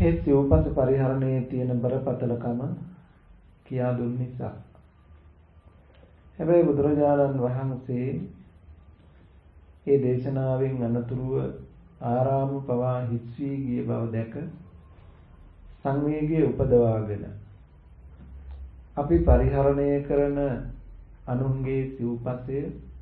ඒ සිව්පස පරිහරණයේ තියෙන බරපතලකම කියා දුන්න නිසා. හැබැයි බුදුරජාණන් වහන්සේ ඒ දේශනාවෙන් අනතුරුව ආරාම පවා හිස් වී ගිය බව දැක සංවේගයේ උපදවාගෙන අපි පරිහරණය කරන අනුන්ගේ සිව්පසය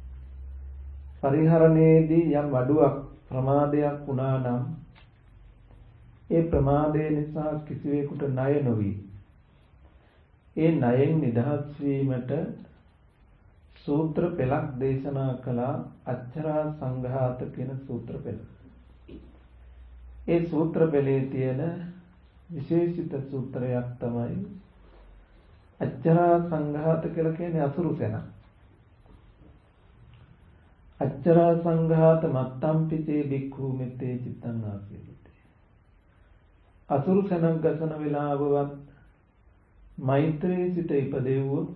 පරිහරණයේදී යම් අඩුවක් ප්‍රමාදයක් වුණා නම් ඒ ප්‍රමාදය නිසා කිසිවෙකුට ණය නොවි ඒ ණයෙන් නිදහස් වීමට සූත්‍ර පෙළක් දේශනා කළා අච්චරා සංඝාත කියන සූත්‍ර පෙළ. ඒ සූත්‍ර පෙළේ තියෙන විශේෂිත සූත්‍රයක් තමයි අච්චරා සංඝාත කියලා කියන්නේ අසුරු සෙනඟ. අච්චරා සංඝාත මත්තම්පිතේ බික්ඛු මෙත්තේ චිත්තං ආසීත. අසුරු සෙනඟ ගසන වෙලාවවත් මෛත්‍රී සිත ඉපදෙව්වොත්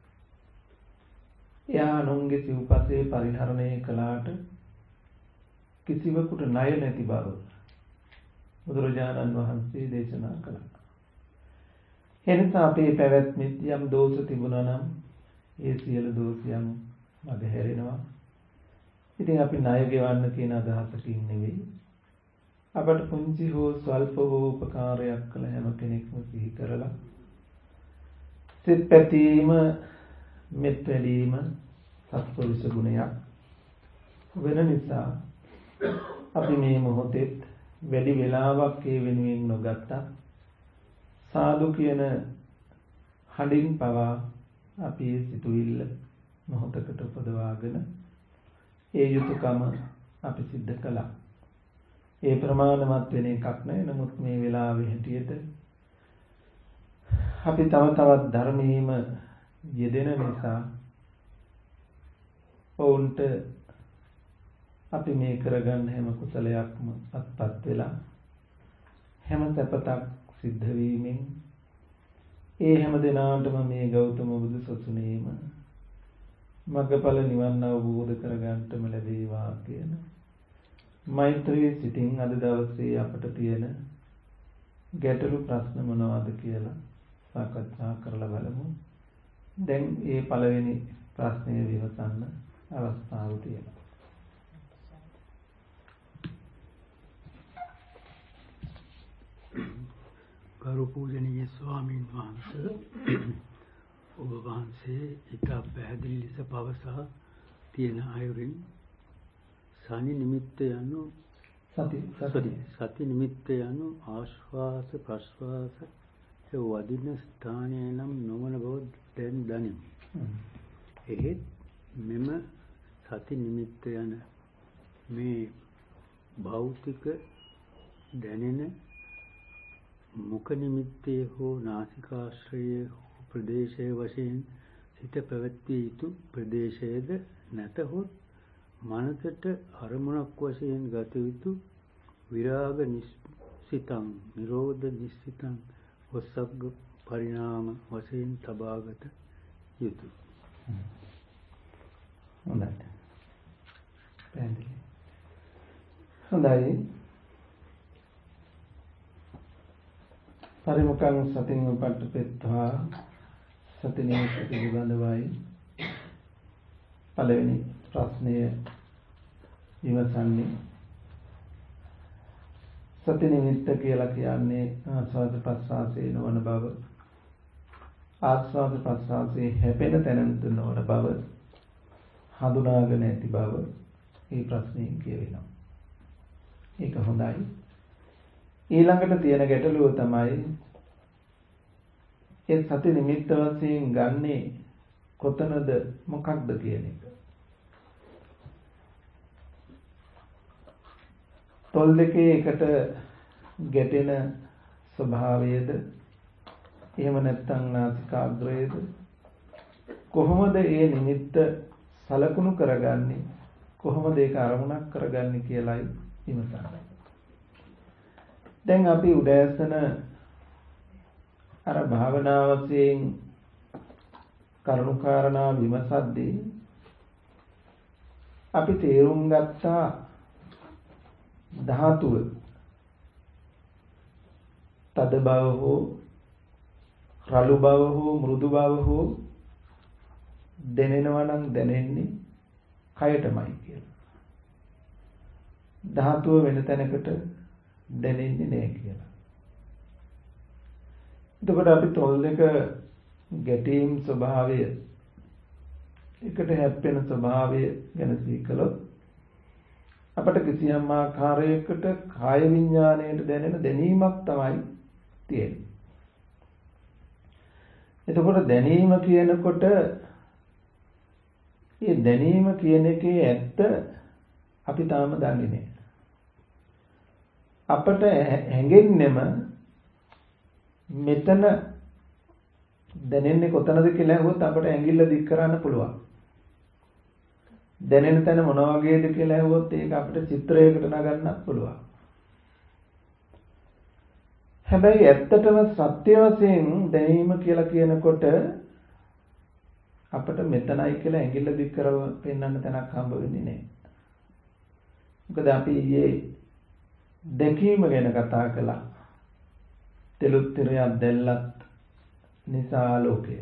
එයා අනුන්ගේ සිව්පසේ පරිහරණය කළාට කිසිවෙකුට ණය නැති බව බුදුරජාණන් වහන්සේ දේශනා කළා. එනිසා අපේ පැවැත්මෙත් යම් දෝෂ තිබුණා නම් ඒ සියලු දෝෂයන් මගහැරෙනවා. ඉතින් අපි ණය ගෙවන්න කියන අදහසකින් නෙවෙයි. අපට පුංචි හෝ ස්වල්ප හෝ උපකාරයක් කළ හැම කෙනෙක්ම සිහි කරලා සිත් පැතීම මෙත් වැඩීම සත්පුරුෂ ගුණයක් වෙන නිසා අපි මේ මොහොතේ වැඩි වෙලාවක් ඒ වෙනුවෙන් නොගත්තා. සාදු කියන හඬින් පවා අපි සිතුවිල්ල මොහොතකට උපදවාගෙන ඒ යුතුයකම අපි සිද්ධ කළා. ඒ ප්‍රමාණවත් වෙන එකක් නෑ. නමුත් මේ වෙලාවේ හැටියට අපි තව තවත් ධර්මයේම යෙදෙන නිසා ඔවුන්ට අපි මේ කරගන්න හැම කුසලයක්ම අත්පත් වෙලා හැම සැපතක් සිද්ධ වීමෙන් ඒ හැම දිනාටම මේ ගෞතම බුදු සසුනේම මග්ගඵල නිවන් අවබෝධ කරගන්නටම ලැබේවා කියන මෛත්‍රී සිතින් අද දවසේ අපට තියෙන ගැටළු ප්‍රශ්න මොනවද කියලා සාකච්ඡා කරලා බලමු. දැන් මේ පළවෙනි ප්‍රශ්නය විමසන්න අවස්ථාව තියෙනවා. ගරු පූජනීය ස්වාමීන් වහන්සේ ඔබ වහන්සේ ඊට පැහැදිලි ලෙස පවසා තියෙන අයුරින් සනි නිමිත්ත යනු සති නිමිත්ත යනු ආශ්වාස ප්‍රශ්වාස වදින ස්ථානය නම් නොවන බව දැන් දනිමු. එහෙත් මෙම සති නිමිත්ත යන මේ භෞතික දැනෙන මුඛ නිමිත්තේ හෝ නාසිකාශ්‍රයේ හෝ ප්‍රදේශයේ වශයෙන් සිත පැවැත්විය යුතු ප්‍රදේශයේද නැතහොත් මනසට අරමුණක් වශයෙන් ගත යුතු විරාග නිස්සිතං නිරෝධ නිස්සිතං වස්සග්ග පරිණාම වශයෙන් තබාගත යුතුය. හොඳයි. පරිමුඛං සතින් උපට්ඨපෙත්වා සතිනේ පිළිබඳවයි පළවෙනි ප්‍රශ්නය විමසන්නේ. සති නිමිත්ත කියලා කියන්නේ ආස්වාද ප්‍රස්වාසයේ නොවන බව, ආස්වාද ප්‍රස්වාසයේ හැපෙන තැනට නොවන බව හඳුනාගෙන ඇති බව මේ ප්‍රශ්نين කියවෙනවා. ඒක හොඳයි. ඊළඟට තියෙන ගැටලුව තමයි ඒ සති නිමිත්ත වශයෙන් ගන්නේ කොතනද මොකක්ද කියන එක. තොල් දෙකේ එකට ගැටෙන ස්වභාවයද එහෙම නැත්නම් නාසිකාග්‍රයේද කොහොමද ඒ නිමිත්ත සලකුණු කරගන්නේ, කොහොමද ඒක අරමුණක් කරගන්නේ කියලායි විමසන්නේ. දැන් අපි උදෑසන අර භාවනාවයෙන් කරුණාකාරණා විමසද්දී අපි තේරුම් ගත්තා ධාතුව තද බව හෝ රළු බව හෝ මෘදු බව හෝ දැනෙනවා නම් දැනෙන්නේ කයටමයි කියලා. ධාතුව වෙන තැනකට දැනෙන්නේ නැහැ කියලා. එතකොට අපි තොල් දෙක ගැටීම් ස්වභාවය එකට හැප්පෙන ස්වභාවය ගැන සිහිකලොත් අපට කිසියම් ආකාරයකට කාය විඥාණයට දැනෙන දැනීමක් තමයි තියෙන්නේ. එතකොට දැනීම කියනකොට මේ දැනීම කියන එකේ ඇත්ත අපි තාම දන්නේ නැහැ. අපට හැඟෙන්නෙම මෙතන දැනෙන්නේ කොතනද කියලා අහුවොත් අපට ඇඟිල්ල දික් කරන්න පුළුවන්. දැනෙන තැන මොන වගේද කියලා අහුවොත් ඒක අපිට චිත්‍රයකට නගන්නත් පුළුවන්. හැබැයි ඇත්තටම සත්‍ය වශයෙන් දැනීම කියලා කියනකොට අපිට මෙතනයි කියලා ඇඟිල්ල දික් කරව පෙන්වන්න තැනක් හම්බ වෙන්නේ නැහැ. මොකද අපි ඊයේ දැකීම ගැන කතා කළා. තෙලුත් තිරයක් දැල්ලත් නිසා ආලෝකය.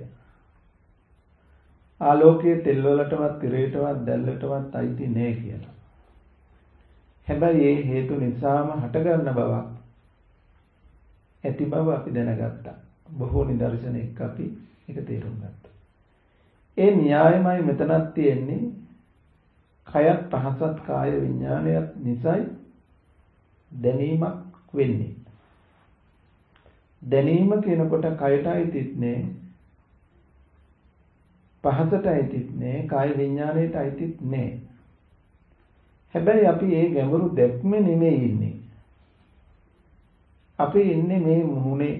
ආලෝකයේ තෙල් වලටවත් තිරයටවත් දැල්ලටවත් අයිති නෑ කියලා. හැබැයි ඒ හේතු නිසාම හටගන්න බවක් ඇති බව අපි දැනගත්තා. බොහෝ නිදර්ශන එක්ක අපි ඒක තේරුම් ගත්තා. ඒ න්‍යායමයි මෙතනක් තියෙන්නේ. කයත් පහසත් කාය විඥානයත් නිසයි දැනීමක් වෙන්නේ. දැනීම කියනකොට කයට අයිතිත් නෑ, පහසට අයිතිත් නෑ, කාය විඥාණයට අයිතිත් නෑ. හැබැයි අපි මේ ගැඹුරු දැක්මේ නෙමෙයි ඉන්නේ. අපි ඉන්නේ මේ මුහුණේ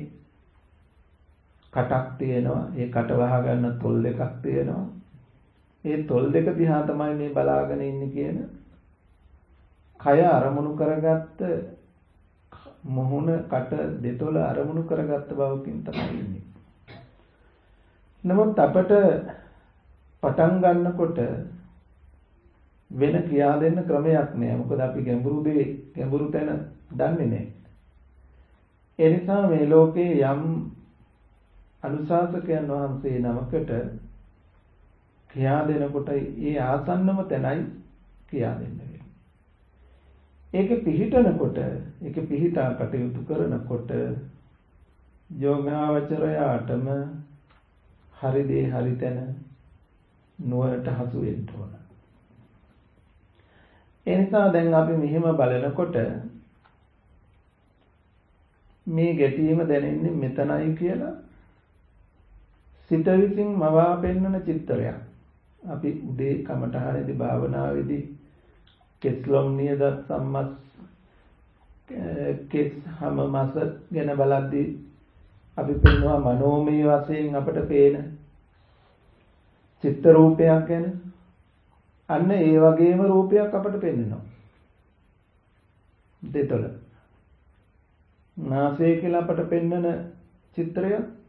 කටක් තියෙනවා, ඒ කට වහ ගන්න තොල් දෙකක් තියෙනවා. ඒ තොල් දෙක දිහා තමයි මේ බලාගෙන ඉන්නේ කියන කය අරමුණු කරගත්ත මුහුණ කට දෙතොල අරමුණු කරගත්ත බවකින් තමයි ඉන්නේ. නමුත් අපට පටන් ගන්නකොට වෙන කියා දෙන්න ක්‍රමයක් නෑ. මොකද අපි ගැඹුරු තැන දන්නේ නෑ. ඒ නිසා මේ ලෝකේ යම් අනුශාසකයන් වහන්සේ නමකට කියා දෙනකොට ඒ ආසන්නම තැනයි කියා දෙන්නේ. ඒකේ පිහිටනකොට ඒකේ පිහිටා කටයුතු කරනකොට යෝගාවචරයාටම හරි දේ හරි තැන නුවණට හසු වෙන්න ඕන. ඒ නිසා දැන් අපි මෙහෙම බලනකොට මේ ගැටීම දැනෙන්නේ මෙතනයි කියලා සිත විසින් මවා පෙන්වන චිත්‍රයක්. අපි උදේ කමඨහනේදී භාවනාවේදී කෙස්ලොම් නියද සම්මස් කෙස් හැම මාස ගැන බලද්දී අපි පෙන්වනවා මනෝමය වශයෙන් අපට පේන චිත්ත රූපයක් ගැන. අන්න ඒ වගේම රූපයක් අපට පෙන්වනවා. දෙතොල නාසය කියලා අපට පෙන්වන චිත්‍රය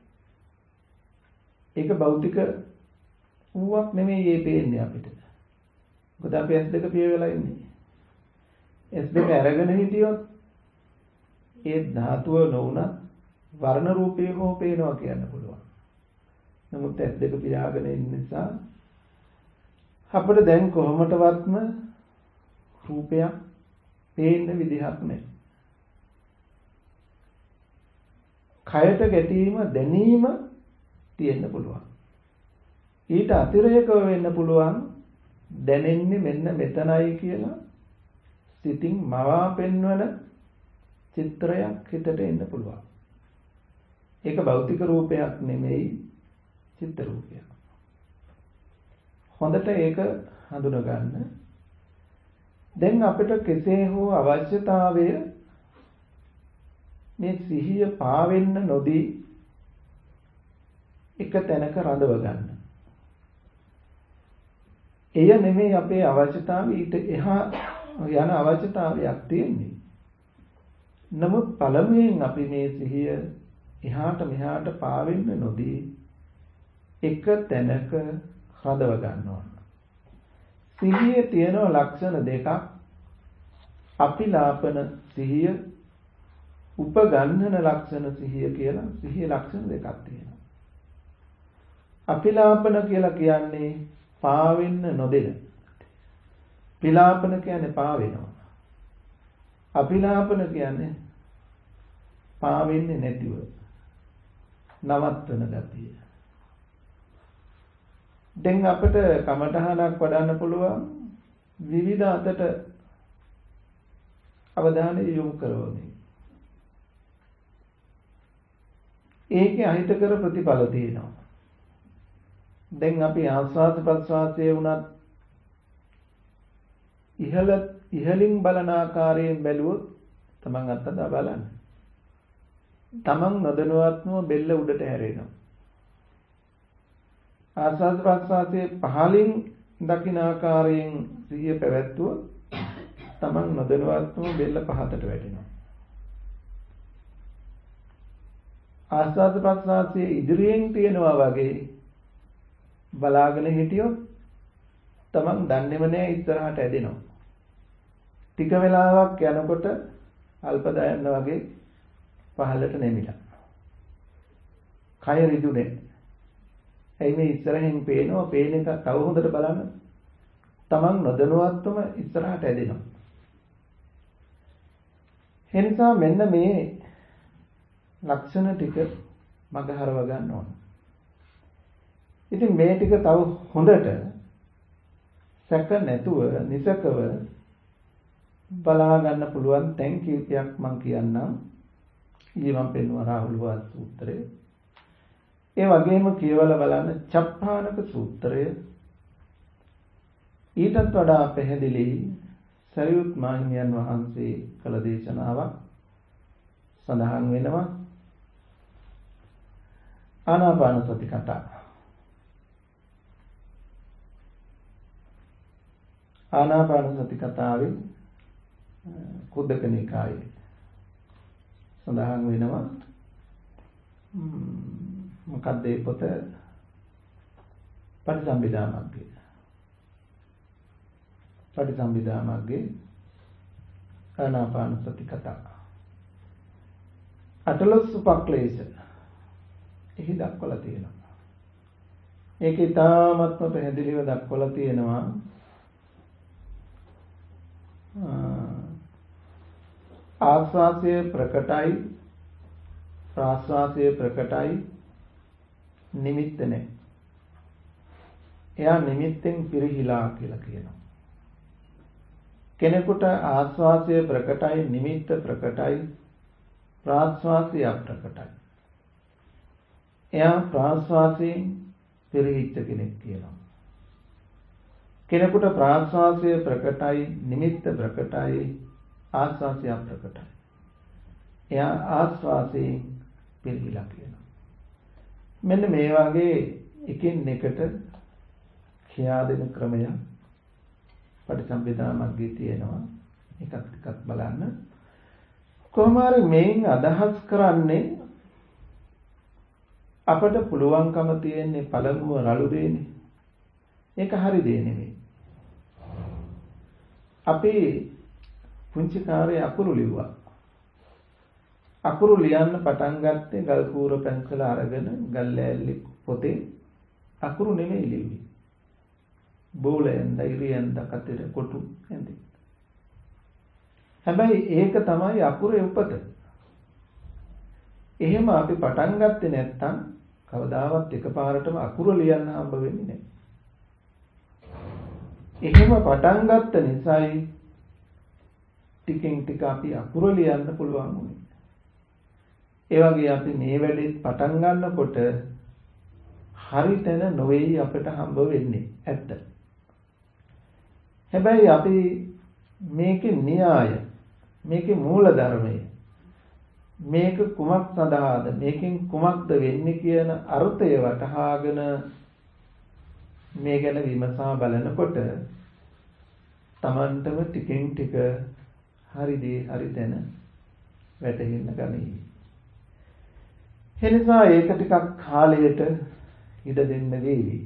ඒක භෞතික වූවක් නෙමෙයි මේ පේන්නේ අපිට. මොකද අපි S2 පිය වෙලා ඉන්නේ. S2 අරගෙන හිටියොත් ඒ ධාතුව නොවුණත් වර්ණ රූපේ හෝ පේනවා කියන්න පුළුවන්. නමුත් S2 පියාගෙන ඉන්න නිසා අපිට දැන් කොහොමදවත්ම රූපයක් පේන්න විදිහක් නැහැ. කයට ගැටීම දැනීම තියෙන්න පුළුවන්. ඊට අතිරේකව වෙන්න පුළුවන් දැනෙන්නේ මෙන්න මෙතනයි කියලා සිතින් මවා පෙන්වන චිත්‍රයක් හිතට එන්න පුළුවන්. ඒක භෞතික රූපයක් නෙමෙයි චිත්ත රූපයක්. හොඳට ඒක හඳුනා ගන්න. දැන් අපිට කෙසේ හෝ අවශ්‍යතාවය මේ සිහිය පාවෙන්න නොදී එක තැනක රඳව ගන්න. එය නෙමෙයි අපේ අවශ්‍යතාවය, ඊට එහා යන අවශ්‍යතාවයක් තියෙන්නේ. නමුත් පළමුවෙන් අපි මේ සිහිය එහාට මෙහාට පාවෙන්න නොදී එක තැනක රඳව ගන්නවා. සිහියේ තියෙන ලක්ෂණ දෙකක්. අපිලාපන සිහිය උපගන්ධන ලක්ෂණ සිහිය කියලා සිහිය ලක්ෂණ දෙකක් තියෙනවා. අපිලාපන කියලා කියන්නේ පාවෙන්න නොදෙන. පිලාපන කියන්නේ පාවෙනවා. අපිලාපන කියන්නේ පාවෙන්නේ නැතිව නවත්වන ගතිය. දැන් අපිට කමඨහනක් වඩන්න පුළුවන් විවිධ අතට අවධානය යොමු කරවමින්. ඒකේ අහිතකර ප්‍රතිඵල තියෙනවා. දැන් අපි ආස්වාද ප්‍රස්වාසයේ උනත් ඉහළින් බලන ආකාරයෙන් බැලුවොත් තමන් අත්දැක බලන්න. තමන් නොදැනුවත්වම බෙල්ල උඩට හැරෙනවා. ආස්වාද ප්‍රස්වාසයේ පහළින් දකින ආකාරයෙන් සිහිය පැවැත්වුවොත් තමන් නොදැනුවත්වම බෙල්ල පහතට වැටෙනවා. ආස්වාද ප්‍රස්වාසයේ ඉදිරියෙන් තියෙනවා වගේ බලාගෙන හිටියොත් තමන් දන්නේම නැහැ ඉස්සරහට ඇදෙනවා. ටික වෙලාවක් යනකොට අල්ප දයන්න වගේ පහළට නැමිලා. කය රිදුනේ. එයි මේ ඉස්සරහින් පේනවා පේන එක තව හොඳට බලන්න. තමන් නොදැනුවත්වම ඉස්සරහට ඇදෙනවා. එනිසා මෙන්න මේ ලක්ෂණ ටික මගහරව ගන්න ඕන. ඉතින් මේ ටික තව හොඳට සැක නැතුව නිසකව බලා ගන්න පුළුවන් තැන් කීපයක් මම කියන්නම්. ඊයේ මම පෙන්වුවා රාහුල වාද සූත්‍රය. ඒ වගේම කියවලා බලන්න චප්පානක සූත්‍රය. ඊටත් වඩා පැහැදිලි සරියුත් මහණියන් වහන්සේ කළ දේශනාවක් සඳහන් වෙනවා. ආනාපාන සති කතා. ආනාපාන සති කතාවේ කුද්දක නිකායේ සඳහන් වෙනවා. මොකක්ද ඒ පොත? පටිසම්භිදා මග්ගය. පටිසම්භිදා මග්ගේ ආනාපාන සති කතා. අටලොස් උපක්ලේශ එහි දක්වලා තියෙනවා. ඒක ඉතාමත්ම පැහැදිලිව දක්වලා තියෙනවා. ආස්වාසය ප්‍රකටයි ප්‍රාස්වාසය ප්‍රකටයි නිමිත්ත නැහැ. එයා නිමිත්තෙන් පිරිහිලා කියලා කියනවා. කෙනෙකුට ආස්වාසය ප්‍රකටයි නිමිත්ත ප්‍රකටයි ප්‍රාස්වාසය අප්‍රකටයි. එයා ප්‍රාස්වාසයෙන් පිරිහිච්ච කෙනෙක් කියනවා. කෙනෙකුට ප්‍රාස්වාසය ප්‍රකටයි නිමිත්ත ප්‍රකටයි ආස්වාසය අප්‍රකටයි. එයා ආස්වාසයෙන් පිරිහිලා කියනවා. මෙන්න මේ වගේ එකින් එකට කියා දෙන ක්‍රමය පටිසම්භිදා මග්ගයේ තියෙනවා. එකක් ටිකක් බලන්න. කොහොම හරි මේන් අදහස් කරන්නේ අපට පුළුවන්කම තියෙන්නේ පළමුව රළු දෙන්නේ. ඒක හරි දෙන්නේ නෙමෙයි. අපි පුංචි කාර්යය අකුරු ලිව්වා. අකුරු ලියන්න පටන් ගත්තේ ගල් කූර පැන්සල අරගෙන ගල් ලෑල්ලේ පොතේ අකුරු නෙමෙයි ලිව්වේ. බෝලෙන් දෛරියෙන් දකතර කොටු එන්නේ. හැබැයි ඒක තමයි අකුරේ උපත. එහෙම අපි පටන් ගත්තේ නැත්නම් කවදාවත් එකපාරටම අකුර ලියන්න හම්බ වෙන්නේ නැහැ. එහෙම පටන් ගත්ත නිසායි ටිකෙන් ටික අපි අකුර ලියන්න පුළුවන් වුනේ. ඒ වගේ අපි මේ වැඩේ පටන් ගන්නකොට හරි තැන නොවේයි අපිට හම්බ වෙන්නේ ඇත්ත. හැබැයි අපි මේකේ න්‍යාය, මේකේ මූල ධර්මය, මේක කුමක් සඳහාද, මේකෙන් කුමක්ද වෙන්නේ කියන අර්ථය වටහාගෙන මේ ගැන විමසා බලනකොට Tamanටම ටිකෙන් ටික හරි දේ හරි තැන වැටහෙන්න ගනී. එනිසා ඒක ටිකක් කාලයට ඉඩ දෙන්න වේවි.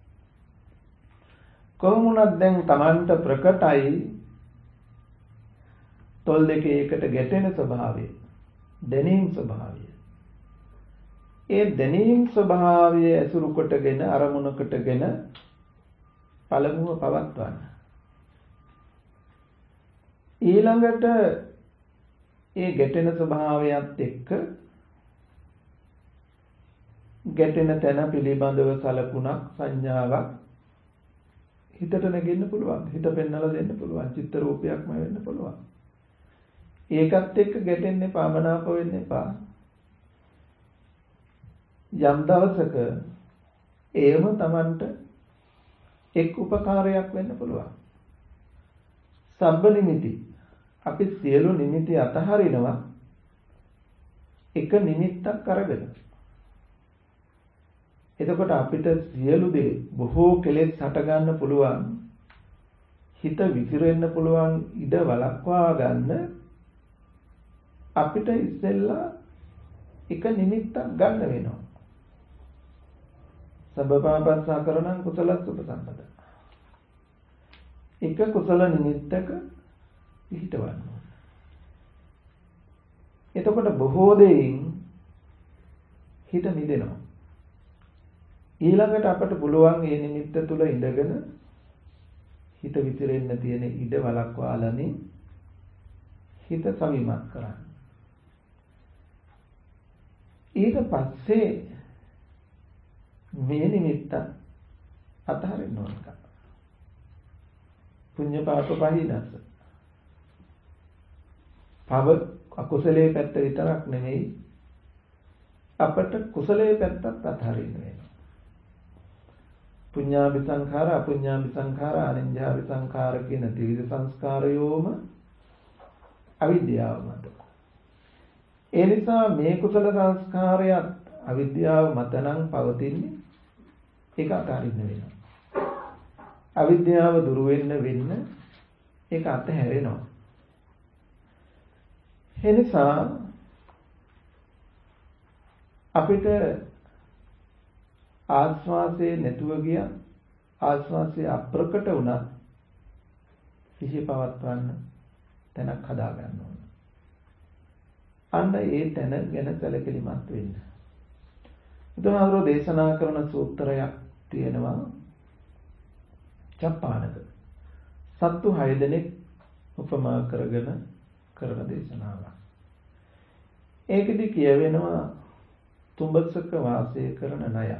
කොහොමුණත් දැන් Tamanට ප්‍රකටයි තොල් දෙකේ එකට ගැටෙන ස්වභාවය. දැනීම් ස්වභාවය. ඒ දැනීම් ස්වභාවය ඇසුරු කොටගෙන අරමුණකටගෙන පළමුව පවත්වන්න. ඊළඟට ඒ ගැටෙන ස්වභාවයත් එක්ක ගැටෙන තැන පිළිබඳව සලකුණක් සංඥාවක් හිතට නැගෙන්න පුළුවන්. හිත පෙන්නලා දෙන්න පුළුවන්. චිත්ත රූපයක්ම වෙන්න පුළුවන්. ඒකත් එක්ක ගැටෙන්න එපා, මනාප වෙන්න එපා. යම් දවසක ඒම Tamanට එක් උපකාරයක් වෙන්න පුළුවන්. සබ්බ නිමිති. අපි සියලු නිමිති අතහරිනවා එක නිමිත්තක් අරගෙන. එතකොට අපිට සියලු දේ බොහෝ කෙලෙස් හට ගන්න පුළුවන්. හිත විසිරෙන්න පුළුවන් ඉඩ වළක්වා ගන්න අපිට ඉස්සෙල්ලා එක නිමිත්තක් ගන්න වෙනවා. සබ්බපාපස්සා කරණං කුසලස් උපසම්පද. එක කුසල නිමිත්තක පිහිටවන්න. එතකොට බොහෝ දෙයින් හිත මිදෙනවා. ඊළඟට අපට පුළුවන් මේ නිමිත්ත තුල ඉඳගෙන හිත විසිරෙන්න තියෙන ඉඩ වළක්වාලමින් හිත සවිමත් කරන්න. ඊට පස්සේ මේ නිමිත්ත අතහරින්න ඕන එක. පුඤ්ඤ පාප පහිනස. පව අකුසලයේ පැත්ත විතරක් නෙමෙයි අපට කුසලයේ පැත්තත් අතහරින්න වෙනවා. පුඤ්ඤාභි සංඛාර, අපුඤ්ඤාභි සංඛාර, අනිඤ්ඤාභි සංඛාර කියන ත්‍රිවිධ සංස්කාරයෝම අවිද්‍යාව මත. ඒ නිසා මේ කුසල සංස්කාරයත් අවිද්‍යාව මත නම් පවතින්නේ. ඒක අතහරින්න වෙනවා. අවිද්‍යාව දුරු වෙන්න ඒක අතහැරෙනවා. ඒ නිසා අපිට ආස්වාසේ නැතුව ගියා ආස්වාසේ අප්‍රකට වුණා සිහිය පවත්වන්න තැනක් හදා ගන්න ඕන. අන්න ඒ තැන ගැන සැලකිලිමත් වෙන්න. බුදුහාමුදුරෝ දේශනා කරන සූත්‍රයක් තියෙනවා චප්පානක. සත්තු 6 දෙනෙක් උපමා කරගෙන කරන දේශනාවක්. ඒකෙදි කියවෙනවා තුඹසක වාසය කරන ණය.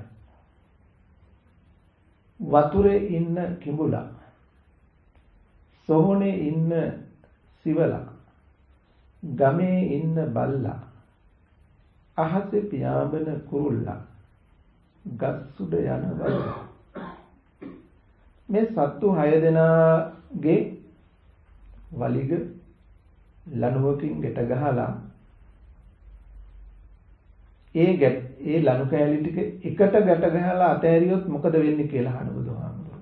වතුරේ ඉන්න කිඹුලා. සොහොනේ ඉන්න සිවලා. ගමේ ඉන්න බල්ලා. අහසේ පියාඹන කුරුල්ලා. ගස් උඩ යන වගේ. මේ සත්තු 6 දෙනාගේ වලිග ලණුවකින් ගැට ගහලා ඒ ලණු කෑලි ටික එකට ගැට ගහලා අතෑරියොත් මොකද වෙන්නේ කියලා අහන බුදුහාමුදුරුවෝ.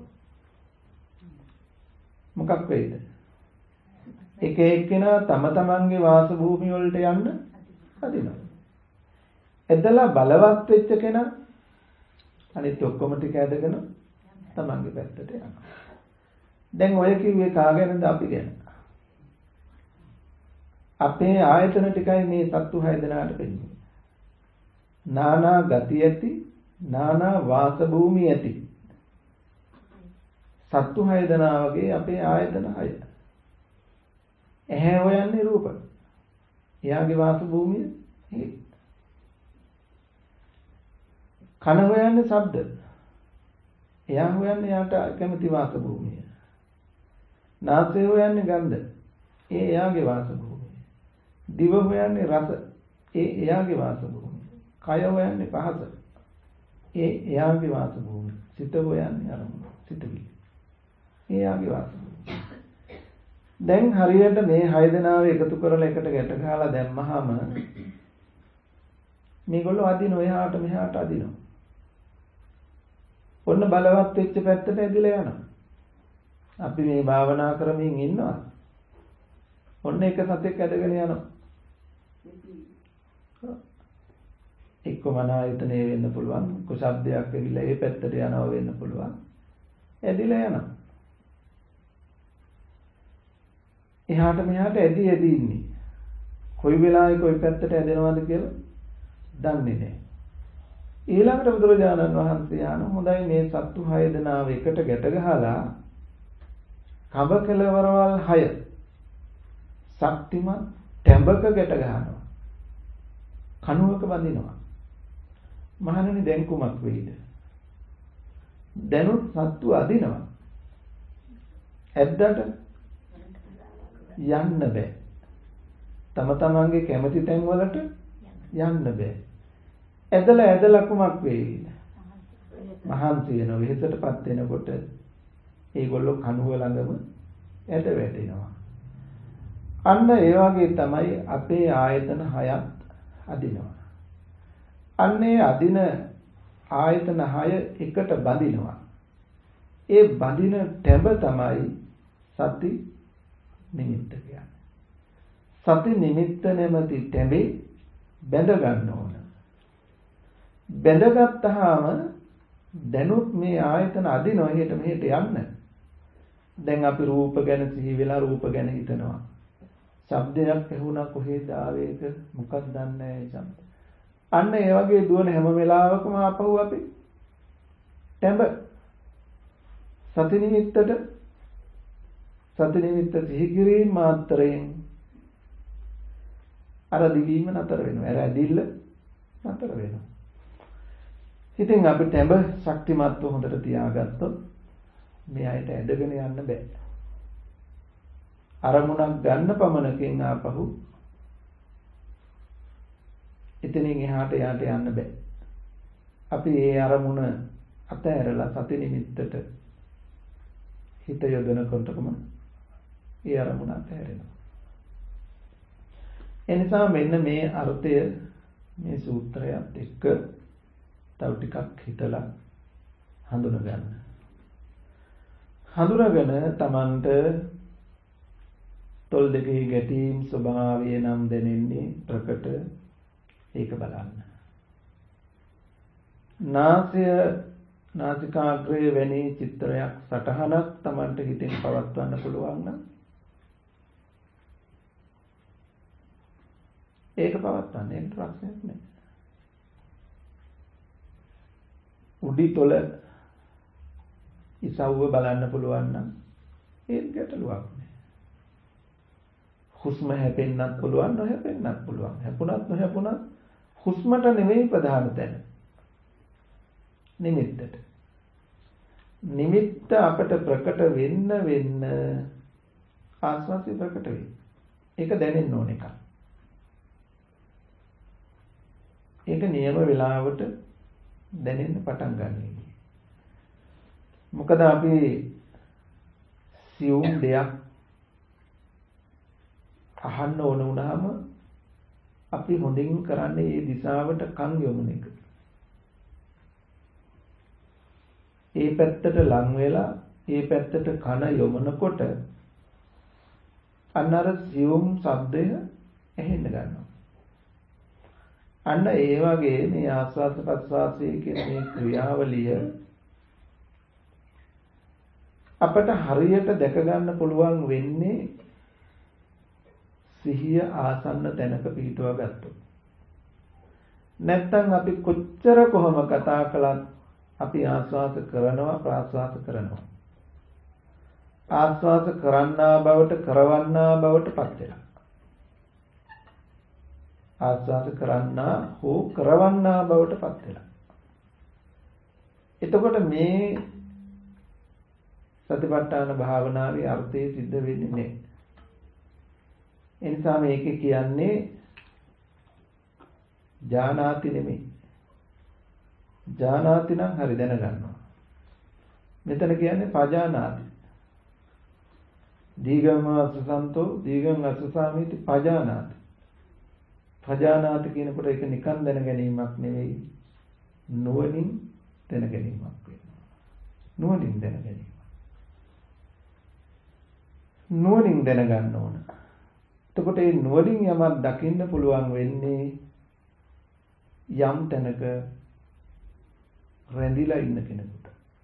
මොකක් වෙයිද? එක එක්කෙනා තම තමන්ගේ වාස භූමිය වලට යන්න හදිනවා. එදලා බලවත් වෙච්ච කෙනා අනිත් ඔක්කොම ටික ඇදගෙන තමන්ගේ පැත්තට යනවා. දැන් ඔය කිව්වේ කාගෙනද? අපි ගැන. අපේ ආයතන ටිකයි මේ සත්තු 6 දෙනාට වෙන්නේ. නානා ගති ඇති, නානා වාස භූමි ඇති. සත්තු 6 දෙනා වගේ අපේ ආයතන 6. ඇහැ හොයන්නේ රූප. එයාගේ වාස භූමිය ඒ. කන හොයන්නේ ශබ්ද. එයා හොයන්නේ යාට කැමති වාස භූමිය. නාසය හොයන්නේ ගන්ධ. ඒ එයාගේ වාස භූමිය. දිව හොයන්නේ රස. ඒ එයාගේ වාස භූමිය. කය හොයන්නේ පහස. ඒ එයාගේ වාස භූමිය. සිත හොයන්නේ අරමුණ. සිතවිලි. ඒ එයාගේ වාස භූමිය. දැන් හරියට මේ 6 දෙනාව එකතු කරලා එකට ගැට ගහලා දැම්මහම මේගොල්ලෝ අදිනෝ එහාට මෙහාට අදිනෝ. ඔන්න බලවත් වෙච්ච පැත්තට ඇදිලා යනවා. අපි මේ භාවනා කරමින් ඉන්නවා. ඔන්න එක සතෙක් ඇදගෙන යනවා. එක්ක මන ආයතනේ වෙන්න පුළුවන්. එක්ක ශබ්දයක් ඇවිල්ලා ඒ පැත්තට යනවා වෙන්න පුළුවන්. ඇදිලා යනවා. එහාට මෙහාට ඇදි ඉන්නේ. කොයි වෙලාවෙ කොයි පැත්තට ඇදෙනවද කියලා දන්නේ නැහැ. ඊළඟට බුදුරජාණන් වහන්සේ ආන හොඳයි මේ සත්තු 6 දෙනාව එකට ගැට ගහලා කබ කෙලවරවල් 6 ශක්තිමත් තැඹක ගැට ගහනවා. කණුවක බඳිනවා. මහණෙනි දැන් කුමක් වෙයිද? දැනුත් සත්තු අදිනවා. ඇද්දට යන්න බෑ. තම තමන්ගේ කැමති තැන් වලට යන්න බෑ. ඇදලා කුමක් වෙයිද? මහන්සි වෙනවා. වෙහෙසටපත් වෙනකොට ඒගොල්ලෝ කණුව ළඟම ඇද වැටෙනවා. අන්න ඒ වගේ තමයි අපේ ආයතන 6ක් අදිනවා. අන්නේ අදින ආයතන 6 එකට බඳිනවා. ඒ බඳින තැඹ තමයි සති නිමිත්ත කියන්නේ. සති නිමිත්ත නැමැති තැඹේ බැඳ ගන්න ඕන. බැඳගත්තාම දැනුත් මේ ආයතන අදිනවා එහෙට මෙහෙට යන්න. දැන් අපි රූප ගැන සිහි වෙලා රූප ගැන හිතනවා. ශබ්දයක් ඇහුණා කොහෙද ආවේක මොකක්ද දන්නේ නැහැ ශබ්ද. අන්න ඒ වගේ දුවන හැම වෙලාවකම ආපහු අපි තැඹ සති නිමිත්ත සිහි කිරීම මාත්‍රයෙන් අර දිවීම නතර වෙනවා. අර ඇදිල්ල නතර වෙනවා. ඉතින් අපි තැඹ ශක්තිමත්ව හොඳට තියාගත්තොත් මේ අයට ඇදගෙන යන්න බෑ. අරමුණක් ගන්න පමණකින් ආපහු එතනින් එහාට යන්න බෑ. අපි ඒ අරමුණ අතහැරලා සති නිමිත්තට හිත යොදනකොටම ඒ අරමුණ අතහැරෙනවා. එනිසා මෙන්න මේ අර්ථය මේ සූත්‍රයත් එක්ක තව ටිකක් හිතලා හඳුනගන්න. හඳුනගෙන Tamanට තොල් දෙකේ ගැටීම් ස්වභාවය නම් දැනෙන්නේ ප්‍රකට ඒක බලන්න. නාසිකාග්‍රයේ වැනි චිත්‍රයක් සටහනක් Tamanට හිතෙන් පවත්වන්න පුළුවන් නම් ඒක පවත්වන්න ඒකට ප්‍රශ්නයක් නැහැ. උඩි තොල ඉසව්ව බලන්න පුළුවන් නම් ඒක ගැටලුවක් නෑ. හුස්ම හැපෙන්නත් පුළුවන් නොහැපෙන්නත් පුළුවන්. හැපුණත් නොහැපුණත් හුස්මට නෙමෙයි ප්‍රධාන තැන. නිමිත්තට. නිමිත්ත අපට ප්‍රකට වෙන්න ආස්වාසිය ප්‍රකට වෙයි. ඒක දැනෙන්න ඕන එකක්. ඒක නියම වෙලාවට දැනෙන්න පටන් ගන්නවා. මොකද අපි සියුම් දෙයක් අහන්න ඕන වුණාම අපි හොඳින් කරන්නේ ඒ දිශාවට කන් යොමුන එක. ඒ පැත්තට ලං වෙලා ඒ පැත්තට කන යොමනකොට අන්න අර සියුම් ශබ්දය ඇහෙන්න ගන්නවා. අන්න ඒ වගේ මේ ආස්වාද ප්‍රස්වාසයේ කියන මේ ක්‍රියාවලිය අපට හරියට දැක ගන්න පුළුවන් වෙන්නේ සිහිය ආසන්න තැනක පිහිටුවා ගත්තොත්. නැත්තම් අපි කොච්චර කොහොම කතා කළත් අපි ආස්වාද කරනවා ප්‍රාස්වාද කරනවා. ආස්වාද කරන්නා බවට කරවන්නා බවට පත් වෙනවා. ආස්වාද කරන්නා හෝ කරවන්නා බවට පත් වෙනවා. එතකොට මේ සතිපට්ඨාන භාවනාවේ අර්ථය සිද්ධ වෙන්නේ නැහැ. එනිසා මේකේ කියන්නේ ජානාති නෙමෙයි. ජානාති නම් හරි දැනගන්නවා. මෙතන කියන්නේ පජානාති. දීගම අසසන්තෝ දීගං අසසාමිති පජානාති. පජානාති කියනකොට ඒක නිකන් දැන ගැනීමක් නෙවෙයි. නුවණින් දැන ගැනීමක් වෙනවා. නුවණින් දැන ගැනීම. නුවණින් දැනගන්න ඕන. එතකොට මේ නුවණින් යමක් දකින්න පුළුවන් වෙන්නේ යම් තැනක රැඳිලා ඉන්න කෙනෙකුට.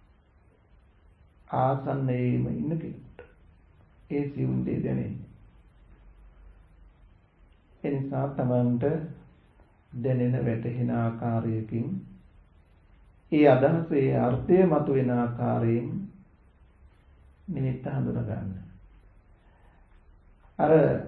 ආසන්නයේම ඉන්න කෙනෙකුට. ඒ සිවුම් දේ දැනෙන්නේ. එනිසා තමන්ට දැනෙන වැටහෙන ආකාරයකින් ඒ අදහස ඒ අර්ථය මතුවෙන ආකාරයෙන් නිමිත්ත හඳුනා ගන්න. අර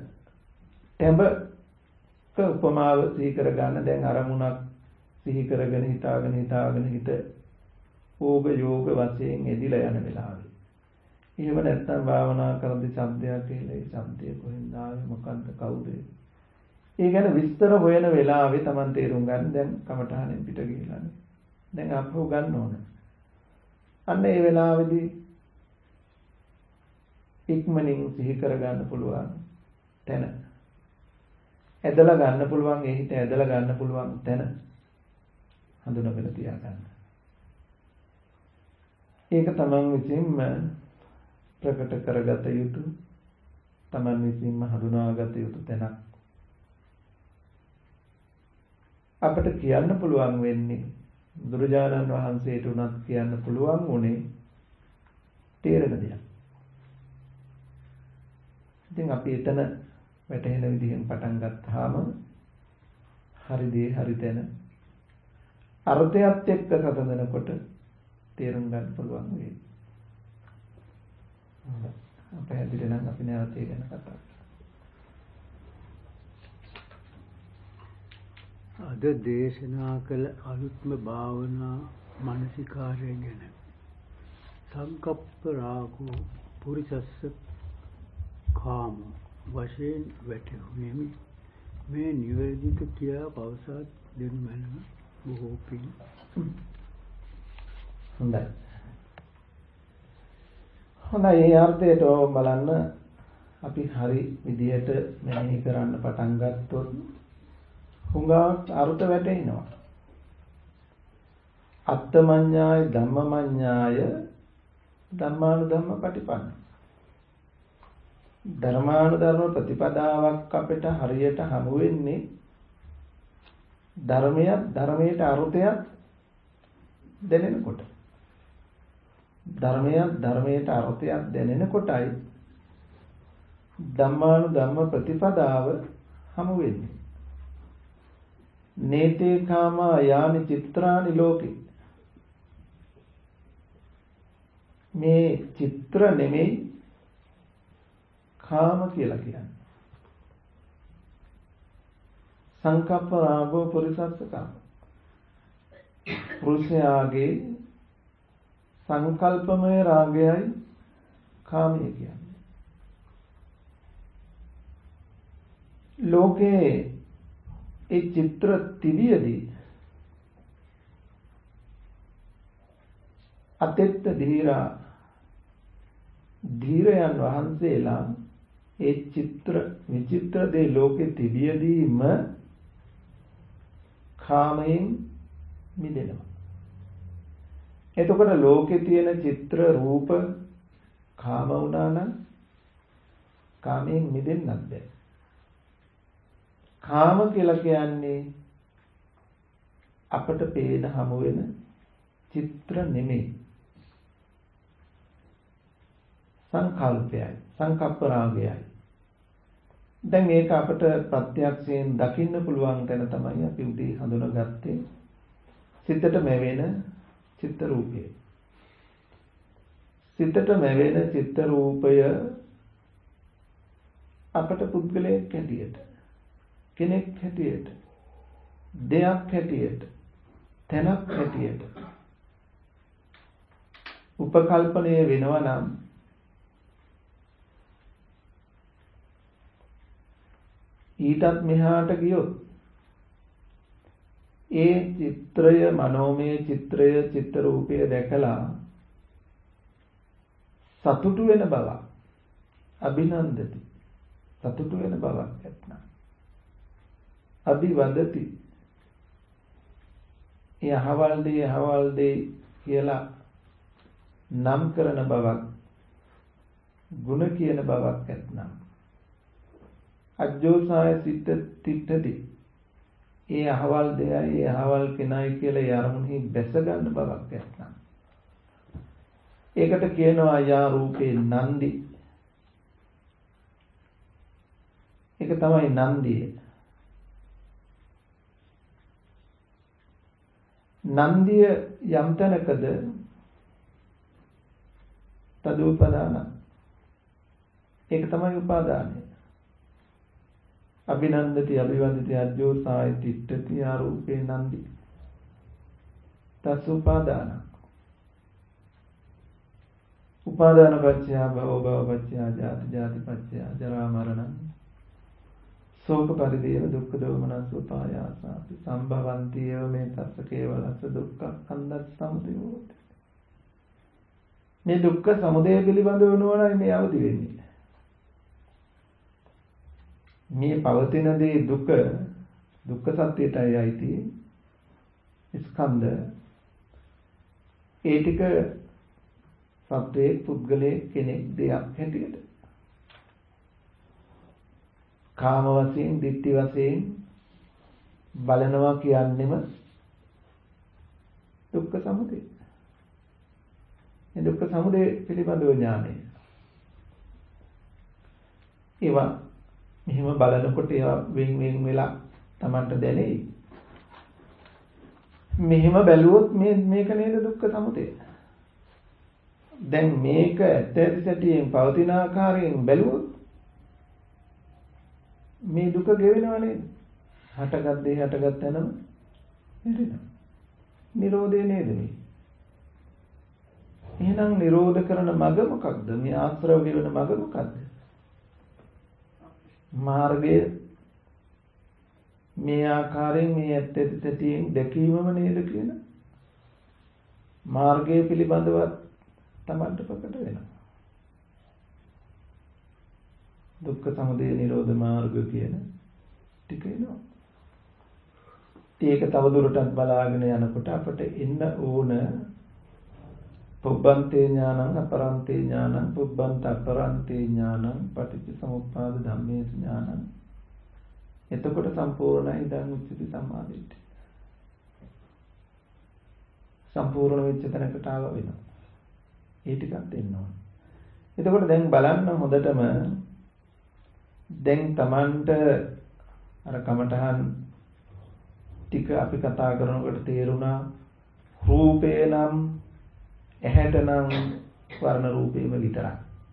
ටැඹක උපමාව සිහි කර ගන්න. දැන් අරමුණක් සිහි කරගෙන හිතාගෙන හිත ඕග යෝග වශයෙන් එදිලා යන වෙලාවේ. එහෙම නැත්නම් භාවනා කරද්දී ශබ්දයක් කියලා ඒ ශබ්දය කොහෙන්ද ආවේ මොකද්ද කවුද? ඒ ගැන විස්තර හොයන වෙලාවේ Taman තේරුම් ගන්න දැන් කමඨහනෙන් පිට ගිහිලානේ. දැන් අපහු ගන්න ඕන. අන්න ඒ වෙලාවේදී ඉක්මනින් සිහි කර ගන්න පුළුවන් තැන. ඇදලා ගන්න පුළුවන් ඒ හිත ඇදලා ගන්න පුළුවන් තැන හඳුනගෙන තියා ගන්න. ඒක තමන් විසින්ම ප්‍රකට කරගත යුතු තමන් විසින්ම හඳුනාගත යුතු තැනක්. අපිට කියන්න පුළුවන් වෙන්නේ බුදුරජාණන් වහන්සේට උනත් කියන්න පුළුවන් උනේ තේරෙන දෙයක්. ඉතින් අපි එතන වැටහෙන විදිහෙන් පටන් ගත්තාම හරි දේ හරි තැන අර්ථයත් එක්ක සැදෙනකොට තේරුම් ගන්න පුළුවන් වෙයි. අපේ හැදිරේ නම් අපි නැවත ඒ ගැන කතා කරමු. අද දේශනා කළ අලුත්ම භාවනා මානසිකාරය ගැන සංකප්ප රාගෝ පුරිසස්ස කාම වශයෙන් වැටහුණෙමි. මේ නිවැරදිද කියා පවසා දෙනු මැනව. බොහෝ පිං. හොඳයි. ඒ අර්ථයට බලන්න අපි හරි විදියට මෙනෙහි කරන්න පටන් ගත්තොත් හුඟක් අර්ථ වැටෙනවා. අත්තමඤ්ඤාය ධම්මමඤ්ඤාය ධම්මානුධම්ම පටිපන්න. ධර්මානුධර්ම ප්‍රතිපදාවක් අපිට හරියට හමු වෙන්නේ ධර්මයට අර්ථයක් දැනෙනකොට. ධර්මයට අර්ථයක් දැනෙනකොටයි ධම්මානුධම්ම ප්‍රතිපදාව හමු වෙන්නේ. නේතේ කාමා යානි චිත්‍රානි ලෝකේ. මේ චිත්‍ර නෙමෙයි කාම කියලා කියන්නේ. සංකප්ප රාගෝ පුරිසස්ස කාම. පුරුෂයාගේ සංකල්පමය රාගයයි කාමය කියන්නේ. ලෝකේ ඒ චිත්‍ර තිබියදී අතෙත්ත ධීරයන් වහන්සේලා ඒ විචිත්‍ර දේ ලෝකේ තිබියදීම කාමයෙන් මිදෙනවා. එතකොට ලෝකේ තියෙන චිත්‍ර රූප කාම වුණා නම් කාමයෙන් මිදෙන්නත් බැහැ. කාම කියලා කියන්නේ අපට පේන හමු වෙන චිත්‍ර නෙමෙයි. සංකල්පයයි, සංකප්ප රාගයයි. දැන් මේක අපට ප්‍රත්‍යක්ෂයෙන් දකින්න පුළුවන් තැන තමයි අපි උදේ හඳුනාගත්තේ සිතට මැවෙන චිත්ත රූපය. සිතට මැවෙන චිත්ත රූපය අපට පුද්ගලයෙක් හැටියට, කෙනෙක් හැටියට, දෙයක් හැටියට, තැනක් හැටියට උපකල්පනය වෙනවා නම් ඊටත් මෙහාට ගියොත් ඒ චිත්‍රය මනෝමය චිත්‍රය චිත්‍ර රූපය දැකලා සතුටු වෙන බව අභිනන්දති. සතුටු වෙන බවක් ඇත්නම් අභිවදති. ඒ අහවල් දේ කියලා නම් කරන බවක්, ගුණ කියන බවක් ඇත්නම් අජ්ජෝසාය සිත තිට්ඨති. ඒ අහවල් දෙයයි ඒ අහවල් කෙනයි කියලා ඒ අරමුණෙහි බැස ගන්න බවක් ඇත්නම් ඒකට කියනවා යා රූපේ නන්දි. ඒක තමයි නන්දිය. නන්දිය යම් තැනකද තදුපදාන ඒක තමයි උපාදානය. අභිනන්දති අභිවන්දති අජ්ජෝ සායතිට්ඨති ආරූපේ නන්දි තස් උපාදාන. උපාදාන පත්‍ය භව භව පත්‍ය ජාති ජාති පත්‍ය ජරා මරණ ශෝක පරිදේව දුක්ඛ දෝමනස් උපායාසාති සම්භවಂತಿ ඒව මේ තස්ස කේවලස්ස දුක්ඛ කන්දස් සමුදයෝ. මේ දුක්ඛ සමුදය පිළිබඳව නෝනයි මේ අවදි වෙන්නේ. මේ පවතින දේ දුක්ඛ සත්‍යයටයි අයිති ස්කන්ධ. ඒ ටික සත්වයේ පුද්ගලයේ කෙනෙක් දෙයක් හැටියට කාම වශයෙන් ditthi වශයෙන් බලනවා කියන්නෙම දුක්ඛ සමුදය. මේ දුක්ඛ සමුදය පිළිබඳව ඥානය. ඒවා මෙහෙම බලනකොට ඒවා වෙන් වෙලා Tamanට දැනෙයි. මෙහෙම බැලුවොත් මේක නේද දුක්ඛ සමුදය. දැන් මේක ඇත්ත සැටියෙන් පවතින ආකාරයෙන් බැලුවොත් මේ දුක ගෙවෙනවා නේද? හටගත් දේ හටගත් තැනම නිරෙනවා. නිරෝධය නේද මේ? එහෙනම් නිරෝධ කරන මඟ මොකක්ද? මේ ආශ්‍රව ගෙවන මඟ මොකක්ද? මාර්ගය මේ ආකාරයෙන් මේ ඇත්ත සැටියෙන් දැකීමම නේද කියන මාර්ගය පිළිබඳව තමන්ට ප්‍රකට වෙනවා. දුක්ඛ සමුදය නිරෝධ මාර්ග කියන ටික එනවා. ඒක තවදුරටත් බලාගෙන යනකොට අපට එන්න ඕන පුබ්බන්තේ ඥානං අපරන්තේ ඥානං පුබ්බන්ත අපරන්තේ ඥානං පටිච්ච සමුප්පාද ධම්මේස ඥානං. එතකොට සම්පූර්ණයි දැන් උච්චති සම්මාදිට්ඨිය. සම්පූර්ණ වෙච්ච තැනකට ආව වෙනවා. ඒ ටිකක් දෙන්න ඕන. එතකොට දැන් බලන්න හොඳටම දැන් Tamanට අර කමඨහන් ටික අපි කතා කරනකොට තේරුණා රූපේ නම් ඇහැට නම් වර්ණ රූපේම විතරයි.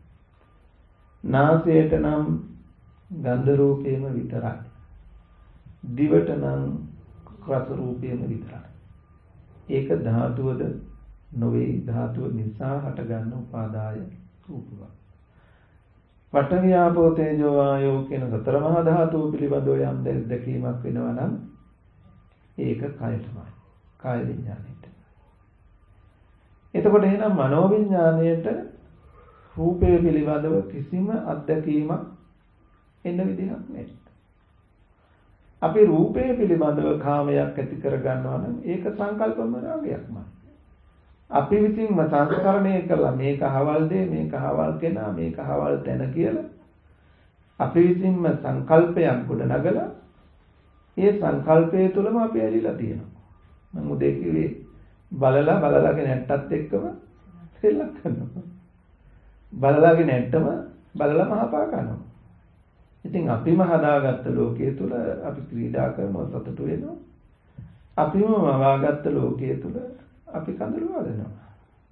නාසයට නම් ගන්ධ රූපේම විතරයි. දිවට නම් රස රූපේම විතරයි. ඒක ධාතුවද නොවේ. ධාතුව නිසා හටගන්න උපාදාය රූපව. පඨවි ආපෝ තේජෝ වායෝ කියන සතර මහා ධාතුව පිළිබඳව යම් දැකීමක් වෙනවා නම් ඒක කයටමයි. කාය විඥාණයට. එතකොට එහෙනම් මනෝ විඥාණයට රූපය පිළිබඳව කිසිම අත්දැකීමක් එන්න විදිහක් නැහැ. අපි රූපය පිළිබඳව කාමයක් ඇති කර ගන්නවා නම් ඒක සංකල්පම රාගයක්මයි. අපි විසින්ම සංස්කරණය කළා මේක අහවල් දේ, මේක අහවල් කෙනා, මේක අහවල් තැන කියලා අපි විසින්ම සංකල්පයක් ගොඩ නගලා ඒ සංකල්පය තුළම අපි ඇලිලා තියෙනවා. මම උදේ කිව්වේ බලලාගේ නැට්ටත් එක්කම සෙල්ලම් කරනවා. බලලාගේ නැට්ටම බලලා මහපා කරනවා. ඉතින් අපිම හදාගත්ත ලෝකයේ තුල අපි ක්‍රීඩා කරනවා, සතුටු වෙනවා. අපිම වවාගත්ත ලෝකයේ තුල අපි කඳුළු වදිනවා.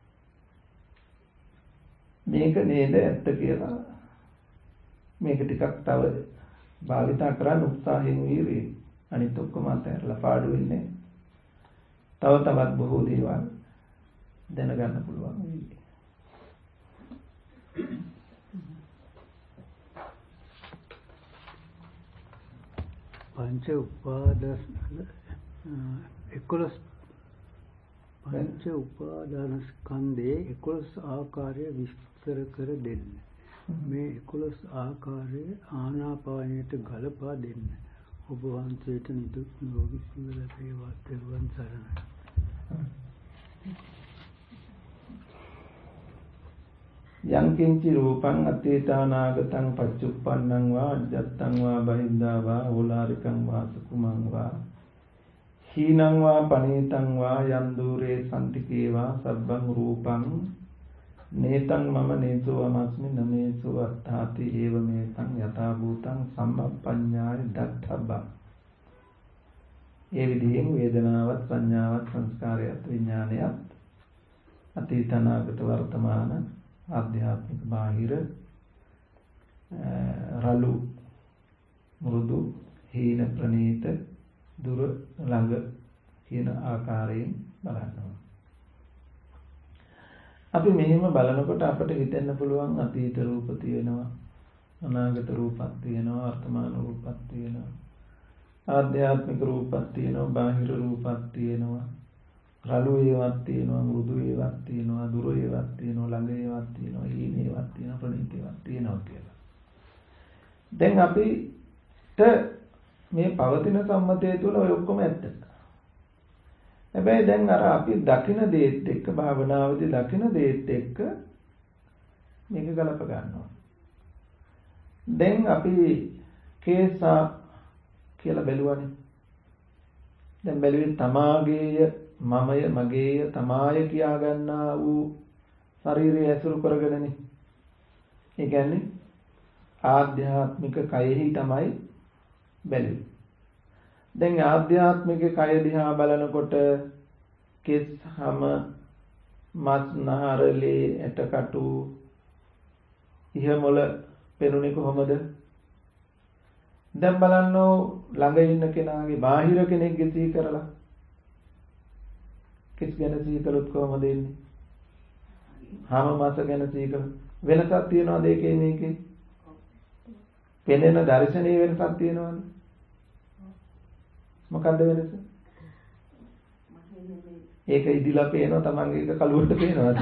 මේක නේද ඇත්ත කියලා මේක ටිකක් තව භාවිතා කරන්න උත්සාහයෙන් වීරේ අනිත් ඔක්කොම අතහැරලා පාඩු වෙන්නේ. තව තවත් බොහෝ දේවල් දැනගන්න පුළුවන් වෙයි. පංච උපාදාන ස්කන්ධයේ 11 ආකාරය විස්තර කර දෙන්න. මේ 11 ආකාරයේ ආනාපානයට ගලපා දෙන්න. ඔබ වහන්සේට නිදුක් නිරෝගී සුව ලැබේවා. තෙරුවන් සරණයි. යං කිංචි රූපං අතීතානාගතං පච්චුප්පන්නං වා අජත්තං වා බහිද්ධා වා ඕලාරිකං වා සුකුමං වා හීනං වා පනීතං වා යන් දූරේ සම්තිකේ වා සබ්බං රූපං නේතං මම නේසෝ අමස්මි නමේසෝ අත්තාති ඒව මේතං යථා භූතං සම්මප්පඤ්ඤාය දත්තබ්බං. ඒ විදිහෙන් වේදනාවත් සංඥාවත් සංස්කාරයත් විඥානයත් අතීත අනාගත වර්තමාන ආධ්‍යාත්මික බාහිර රළු මෘදු හීන ප්‍රනීත දුර ළඟ කියන ආකාරයෙන් බලනවා. අපි මෙහෙම බලනකොට අපිට හිතෙන්න පුළුවන් අතීත රූප තියෙනවා, අනාගත රූපත් තියෙනවා, වර්තමාන රූපත් තියෙනවා, ආධ්‍යාත්මික රූපත් තියෙනවා, බාහිර රූපත් තියෙනවා, රළු ඒවත් තියෙනවා, මෘදු ඒවත් තියෙනවා, දුර ඒවත් තියෙනවා, ළඟ ඒවත් තියෙනවා, හීන ඒවත් තියෙනවා, ප්‍රනීත ඒවත් තියෙනවා කියලා. දැන් අපිට මේ පවතින සම්මතය තුළ ඔය ඔක්කොම ඇත්ත. හැබැයි දැන් අර අපි දකින දේත් එක්ක භාවනාවේදී දකින දේත් එක්ක මේක ගලප ගන්නවා. දැන් අපි කේසා කියලා බැලුවානේ. දැන් බැලුවේ තමාගේය, මමය, මගේය, තමාය කියා ගන්නා වූ ශරීරය ඇසුරු කරගෙනනේ. ඒ කියන්නේ ආධ්‍යාත්මික කයෙහි තමයි බැලුවේ. දැන් ආධ්‍යාත්මික කය දිහා බලනකොට කෙස් හම මස් නහරලේ ඇටකටු ඉහමොල පෙනුනේ කොහොමද? දැන් බලන්නෝ ළඟ ඉන්න කෙනාගේ බාහිර කෙනෙක්ගේ සිහි කරලා කෙස් ගැන සිහි කළොත් කොහොමද එන්නේ? හම මස් ගැන සිහි කළොත් වෙනසක් තියනවාද ඒකේ මේකේ? පෙනෙන දර්ශනීය වෙනසක් තියනවාද? මොකද්ද වෙනස? ඒක ඉදිලා පේනවා, තමන්ගේ එක කලුවට පේනවාද?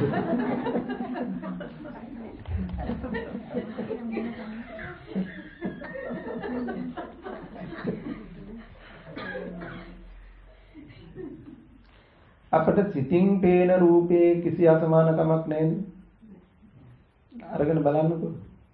අපට සිතින් පේන රූපේ කිසි අසමානකමක් නැද්ද? අරගෙන බලන්නකෝ.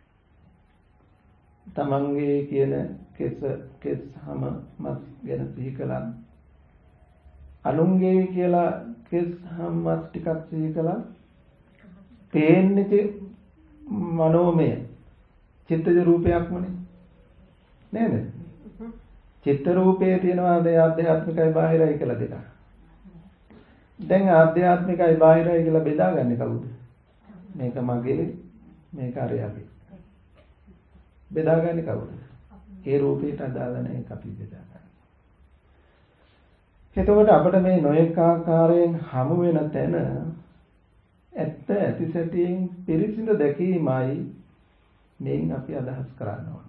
තමන්ගේ කියන කෙස් හම මස් ගැන සිහි කළා. අනුන්ගේ කියලා කෙස් හම මස් ටිකක් සිහි කළා. පේන්නේ මනෝමය චිත්තජ රූපයක්මනේ. නේද? චිත්ත රූපයේ තියෙනවා ආධ්‍යාත්මිකයි බාහිරයි කියලා දෙකක්. දැන් ආධ්‍යාත්මිකයි බාහිරයි කියලා බෙදාගන්නේ කවුද? මේක මගේ, මේක අරයාගේ. බෙදාගන්නේ කවුද? ඒ රූපයට අදාළ නැහැ අපි බෙදාගන්නේ. එතකොට අපිට මේ නොඑක ආකාරයෙන් හමු වෙන තැන ඇත්ත ඇතිසැටියෙන් පිරිසිදු දැකීමයි මේන් අපි අදහස් කරන්න ඕන.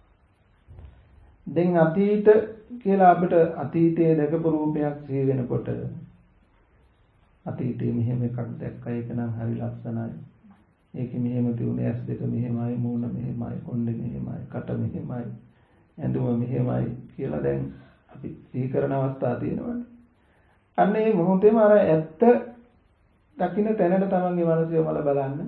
දැන් අතීත කියලා අපිට අතීතයේ දැකපු රූපයක් සිහි වෙනකොට අතීතයේ මෙහෙම එකක් දැක්කා, ඒක නම් හරි ලස්සනයි. ඒක මෙහෙම තියුනේ, ඇස් දෙක මෙහෙමයි, මූණ මෙහෙමයි, කොණ්ඩේ මෙහෙමයි, කට මෙහෙමයි, ඇඳුම මෙහෙමයි කියලා දැන් අපි සිහි කරන අවස්ථා තියෙනවානේ. අන්න ඒ මොහොතේම අර ඇත්ත දකින්න තැනට තමන්ගේ මනස යොමලා බලන්න.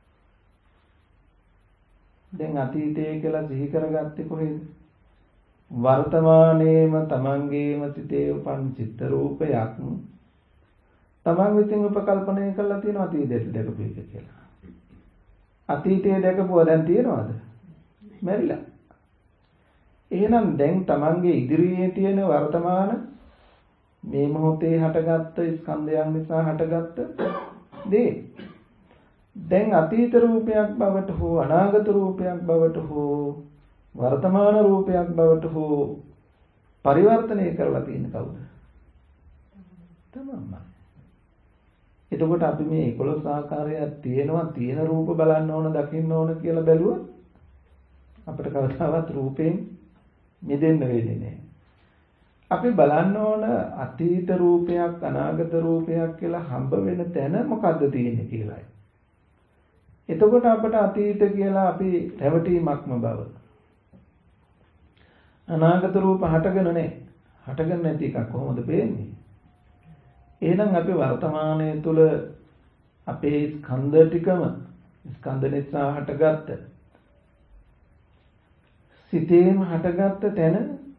දැන් අතීතයේ කියලා සිහි කරගත්තේ කොහෙද? වර්තමානයේම තමන්ගේම සිතේ උපන් චිත්ත රූපයක් තමන් විසින් උපකල්පනය කරලා තියෙනවා අතීතයට දැකපු එක කියලා. අතීතයේ දැකපුවා දැන් තියෙනවද? මැරිලා. එහෙනම් දැන් තමන්ගේ ඉදිරියේ තියෙන වර්තමාන මේ මොහොතේ හටගත්ත ස්කන්ධයන් නිසා හටගත්ත දේ දැන් අතීත රූපයක් බවට හෝ අනාගත රූපයක් බවට හෝ වර්තමාන රූපයක් බවට හෝ පරිවර්තනය කරලා තියෙන කවුද? තමන්මයි. එතකොට අපි මේ 11 ආකාරයක් තියෙනවා, තියෙන රූප බලන්න ඕන, දකින්න ඕන කියලා බැලුවොත් අපිට කවදාවත් රූපයෙන් මිදෙන්න වෙන්නේ නැහැ. අපි බලන්න ඕන අතීත රූපයක්, අනාගත රූපයක් කියලා හම්බ වෙන තැන මොකද්ද තියෙන්නේ කියලායි. එතකොට අපට අතීත කියලා අපි රැවටීමක්ම බව. අනාගත රූප හටගෙන නැහැ. හටගෙන නැති එකක් කොහොමද පේන්නේ? එහෙනම් අපි වර්තමානයේ තුල අපේ ස්කන්ධ ටිකම ස්කන්ධ නිසා හටගත්ත සිතේම හටගත්ත තැන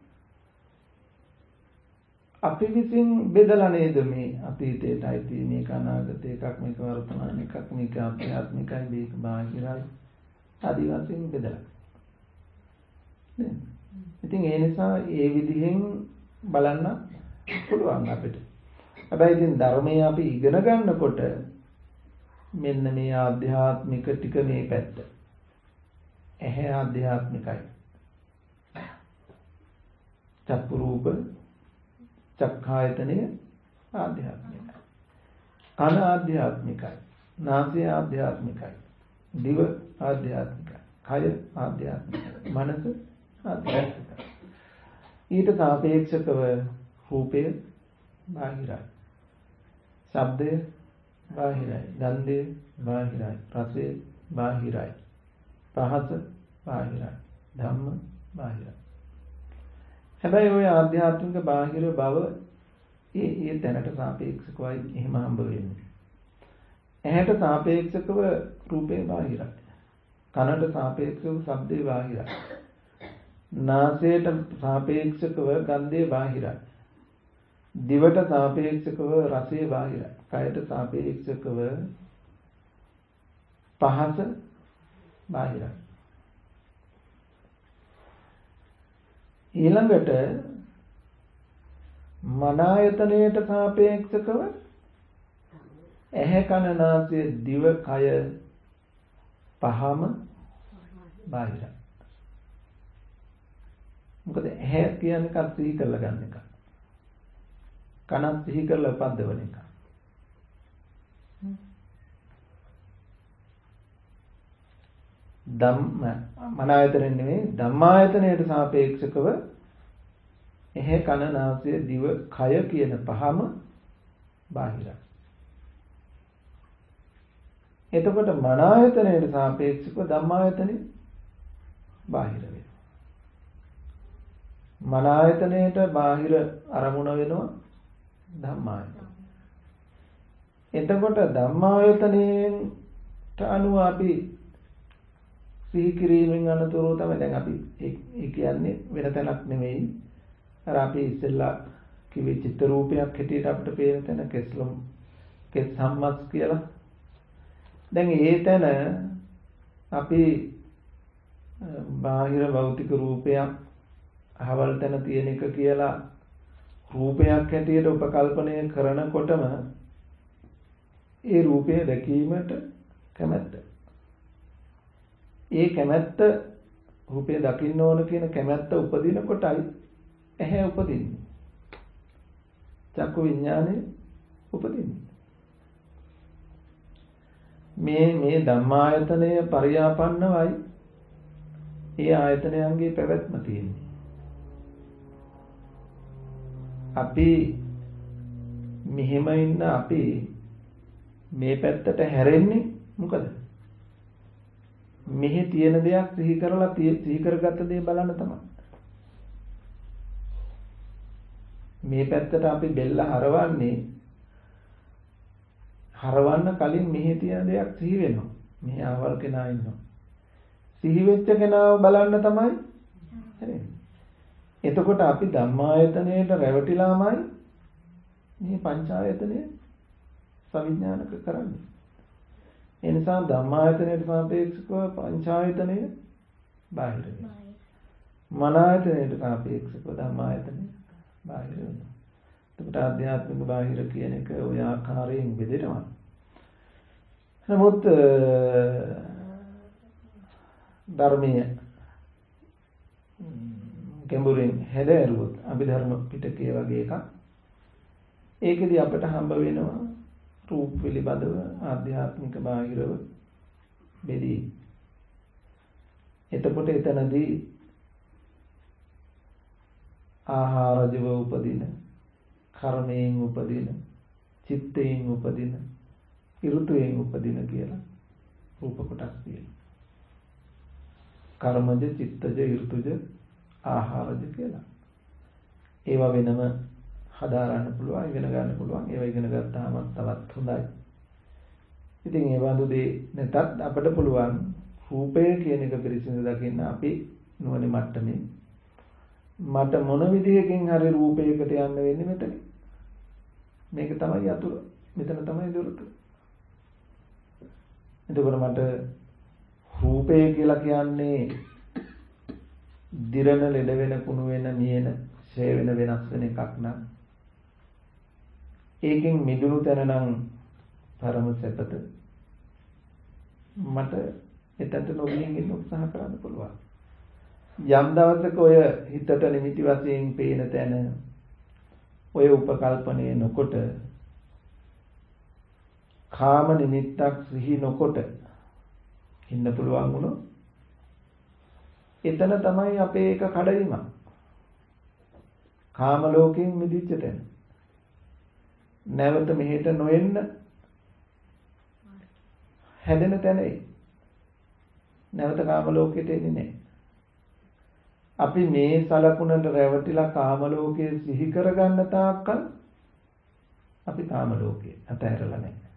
අපි විසින් බෙදලා නේද මේ අතීතයටයි තියෙන මේක අනාගත එකක්, මේක වර්තමාන එකක්, මේක ආධ්‍යාත්මිකයි, මේක බාහිරයි ආදි වශයෙන් බෙදලා නේද? ඉතින් ඒ නිසා ඒ විදිහෙන් බලන්න පුළුවන් අපිට. හැබැයි ඉතින් ධර්මයේ අපි ඉගෙන ගන්නකොට මෙන්න මේ ආධ්‍යාත්මික ටික මේ පැත්ත. ඇහැ ආධ්‍යාත්මිකයි. චක්කු රූප චක්ඛායතනය ආධ්‍යාත්මිකයි. කන ආධ්‍යාත්මිකයි. නාසය ආධ්‍යාත්මිකයි. දිව ආධ්‍යාත්මිකයි. කය ආධ්‍යාත්මිකයි. මනස ආධ්‍යාත්මිකයි. ඊට සාපේක්ෂව රූපය බාහිරයි. ශබ්දය බාහිරයි. ගන්ධය බාහිරයි. රසය බාහිරයි. පහස බාහිරයි. ධම්ම බාහිරයි. හැබැයි ওই ආධ්‍යාත්මික බාහිර බව ඒ තැනට සාපේක්ෂකවයි එහෙම හම්බ වෙන්නේ. ඇහැට සාපේක්ෂකව රූපේ බාහිරයි. කනට සාපේක්ෂව ශබ්දේ බාහිරයි. නාසයට සාපේක්ෂකව ගන්ධේ බාහිරයි. දිවට සාපේක්ෂකව රසය බාහිරයි. කයට සාපේක්ෂකව පහස බාහිරයි. ඊළඟට මන ආයතනයට සාපේක්ෂකව ඇහැ කන නාසය දිව කය පහම බාහිරයි. මොකද ඇහැ කියන්නේ කත් සිහි කරලා ගන්න එක. කනත් සිහි කරලා පද්දවන එක. මන ආයතනෙ නෙමෙයි ධම්මායතනයට සාපේක්ෂකව ඇහැ කන නාසය දිව කය කියන පහම බාහිරයි. එතකොට මන ආයතනයට සාපේක්ෂව ධම්මායතනෙ බාහිර වෙනවා. මන ආයතනයට බාහිර අරමුණ වෙනවා ධම්මායතන. එතකොට ධම්මායතනයට අනුව අපි සිහි කිරීමෙන් අනතුරු තමයි දැන් අපි ඒ කියන්නේ වෙන තැනක් නෙමෙයි. අර අපි ඉස්සෙල්ලා කිව්වේ චිත්ත රූපයක් හැටියට අපිට පේන තැන කෙස් සම්මස් කියලා. දැන් ඒ තැන අපි බාහිර භෞතික රූපයක් අහවල් තැන තියෙන එක කියලා රූපයක් හැටියට උපකල්පනය කරනකොටම ඒ රූපය දැකීමට කැමැත්ත. ඒ කැමැත්ත රූපය දකින්න ඕන කියන කැමැත්ත උපදින කොටයි ඇහැ උපදින්නේ. චක්කු විඥානය උපදින්නේ. මේ ධම්මායතනය පරියාපන්නවයි ඒ ආයතනයන්ගේ පැවැත්ම තියෙන්නේ. අපි මෙහෙම ඉන්න අපි මේ පැත්තට හැරෙන්නේ මොකද? මෙහි තියෙන දෙයක් සිහි කරලා සිහි කරගත්ත දේ බලන්න තමයි. මේ පැත්තට අපි බෙල්ල හරවන්න කලින් මෙහි තියෙන දෙයක් සිහි වෙනවා. මෙහි ආවල් කෙනා ඉන්නවා. සිහි වෙච්ච කෙනාව බලන්න තමයි හැරෙන්නේ. එතකොට අපි ධම්මායතනයට රැවටිලාමයි මේ පංචායතනය සවිඥානික කරන්නේ. ඒ නිසා ධම්මායතනයට සාපේක්ෂව පංචායතනය බාහිර වෙනවා. මන ආයතනයට සාපේක්ෂව ධම්මායතනය බාහිර වෙනවා. එතකොට ආධ්‍යාත්මික බාහිර කියන එක ওই ආකාරයෙන් බෙදෙනවා. නමුත් ධර්මයේ ගැඹුරින් හැදෑරුවොත් අභිධර්ම පිටකය වගේ එකක් ඒකෙදි අපට හම්බ වෙනවා රූප පිළිබඳව ආධ්‍යාත්මික බාහිරව බෙදී. එතකොට එතනදී ආහාරජව උපදින, කර්මයෙන් උපදින, චිත්තයෙන් උපදින, ඍතුයෙන් උපදින කියලා රූප කොටස් තියෙනවා. කර්මජ, චිත්තජ, ඍතුජ, ආහාරජ කියලා. ඒවා වෙනම හදාරන්න පුළුවන්, ඉගෙන ගන්න පුළුවන්. ඒවා ඉගෙන ගත්තාම තවත් හොඳයි. ඉතින් ඒ වඳු දේ නැතත් අපිට පුළුවන් රූපය කියන එක පිරිසිදු දකින්න අපි නුවණ මට්ටමේ මට මොන විදියකින් හරි රූපයකට යන්න වෙන්නේ මෙතන. මේක තමයි අතුර. මෙතන තමයි දොරටු. එතකොට මට රූපය කියලා කියන්නේ දිරන ලෙඩ වෙන කුණු වෙන මියෙන ඡය වෙන වෙනස් වෙන එකක් නම් ඒකෙන් මිදුණු තැන නම් පරම සැපත. මට එතනට නොගිහින් ඉන්න උත්සාහ කරන්න පුළුවන්. යම් දවසක ඔය හිතට නිමිති වශයෙන් පේන තැන ඔය උපකල්පනයේ නොකොට කාම නිමිත්තක් සිහි නොකොට ඉන්න පුළුවන් වුණොත් එතන තමයි අපේ එක කඩවීමක්. කාම ලෝකයෙන් මිදිච්ච තැන. නැවත මෙහෙට නොඑන්න හැදෙන තැනයි. නැවත කාම ලෝකෙට එන්නේ නැහැ. අපි මේ සලකුණට රැවටිලා කාම ලෝකයේ සිහි කරගන්න තාක්කල් අපි කාම ලෝකේ අතහැරලා නැහැ.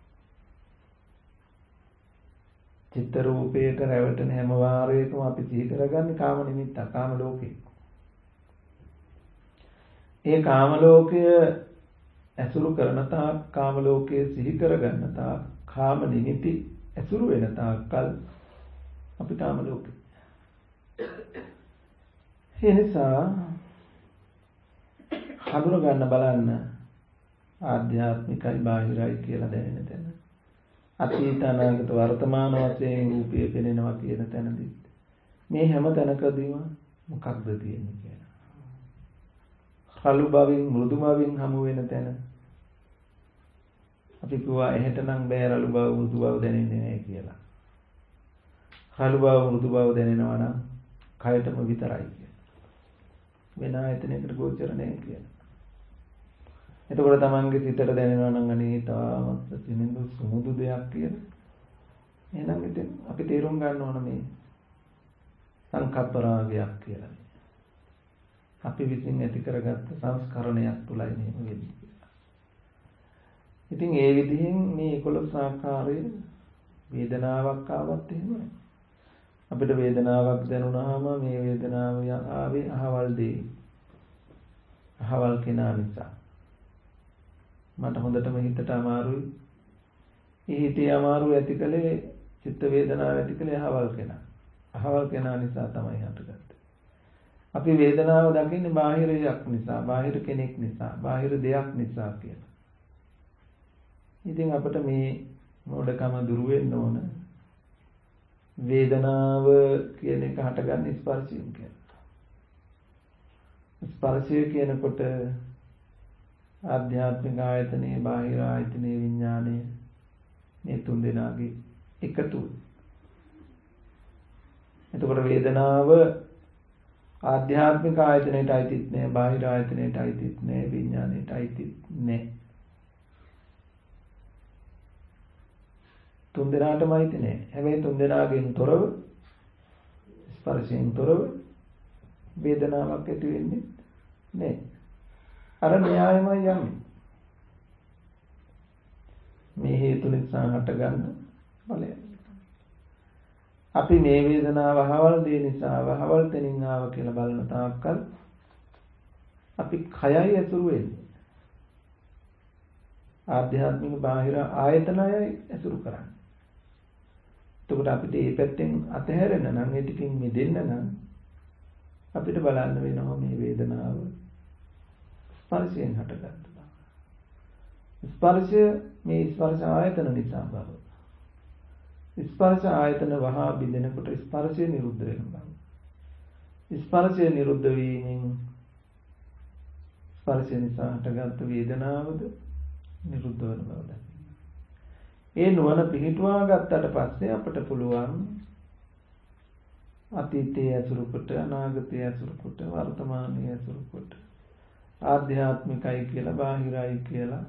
චිත්ත රූපයට රැවටෙන හැම වාරයකම අපි සිහි කරගන්නේ කාම නිමිත්ත, කාම ලෝකේ. ඒ කාම ලෝකය ඇසුරු කරන තාක්, කාම ලෝකයේ සිහි කරගන්න තාක්, කාම නිමිති ඇසුරු වෙන තාක්කල් අපි කාම ලෝකේ. ඒ නිසා හඳුන ගන්න බලන්න ආධ්‍යාත්මිකයි බාහිරයි කියලා දැනෙන තැන. අතීත අනාගත වර්තමාන වශයෙන් රූපය පෙනෙනවා කියන තැනදී මේ හැම තැනකදීම මොකක්ද තියෙන්නේ කියලා. රළු බවින් මෘදු බවින් හමු වෙන තැන. අපි කිව්වා එහෙට නම් බෑ රළු බව මෘදු බව දැනෙන්නේ නැහැ කියලා. රළු බව මෘදු බව දැනෙනවා නම් කයටම විතරයි කියලා. වෙන ආයතනයකට ගෝචර නැහැ කියලා. එතකොට තමන්ගේ සිතට දැනෙනවා නම් අනේ තාමත් සිනිඳු සුමුදු දෙයක් කියලා. එහෙනම් ඉතින් අපි තේරුම් ගන්න ඕන මේ සංකප්ප රාගයක් කියලා. අපි විසින් ඇති කරගත්ත සංස්කරණයක් තුලයි මේක වෙන්නේ. ඉතින් ඒ විදිහෙන් මේ 11 ආකාරයේ වේදනාවක් ආවත් එහෙමයි. අපිට වේදනාවක් දැනුණාම මේ වේදනාව ආවේ අහවල් දේ. අහවල් කෙනා නිසා. මට හොඳටම හිතට අමාරුයි. ඒ හිතේ අමාරුව ඇතිකලේ චිත්ත වේදනාව ඇතිකලේ අහවල් කෙනා. අහවල් කෙනා නිසා තමයි හටගත්තේ. අපි වේදනාව දකින්නේ බාහිරයක් නිසා, බාහිර කෙනෙක් නිසා, බාහිර දෙයක් නිසා කියලා. ඉතින් අපිට මේ මොඩකම දුරු වෙන්න ඕන. වේදනාව කියන එක හටගන්නේ ස්පර්ශයෙන් කියලා. ස්පර්ශය කියනකොට ආධ්‍යාත්මික ආයතනයේ, බාහිර ආයතනයේ, විඥානයේ මේ තුන් දෙනාගේ එකතු. එතකොට වේදනාව ආධ්‍යාත්මික ආයතනයට අයිතිත් නෑ, බාහිර ආයතනයට අයිතිත් නෑ, විඥානයට අයිතිත් නෑ. තුන් දෙනාටම අයිති නෑ. හැබැයි තුන් දෙනාගෙන් තොරව, ස්පර්ශයෙන් තොරව වේදනාවක් ඇති වෙන්නේ නෑ. අර න්‍යායමයි යන්නේ. මේ හේතු නිසා හටගන්න ඵලය. අපි මේ වේදනාව අහවල් දේ නිසා වහවල් තැනින් ආව කියලා බලන තාක්කල් අපි කයයි ඇසුරු වෙන්නේ. ආධ්‍යාත්මික බාහිර ආයතනයයි ඇසුරු කරන්නේ. එතකොට අපිට මේ පැත්තෙන් අතහැරෙන්න නම්, ඒ ටිකෙන් මිදෙන්න නම් අපිට බලන්න වෙනවා මේ වේදනාව ස්පර්ශයෙන් හටගත්තා. ස්පර්ශය මේ ස්පර්ශ ආයතන නිසා බව. ස්පර්ශ ආයතන වහා බිඳෙනකොට ස්පර්ශය නිරුද්ධ වෙනවා. ස්පර්ශය නිරුද්ධ වීමෙන් ස්පර්ශය නිසා හටගත් වේදනාවද නිරුද්ධ වෙන බව දකින්න. ඒ නුවණ පිහිටුවා ගත්තට පස්සේ අපට පුළුවන් අතීතයේ අසුරු කොට, අනාගතයේ අසුරු කොට, වර්තමානයේ අසුරු කොට, ආධ්‍යාත්මිකයි කියලා, බාහිරයි කියලා,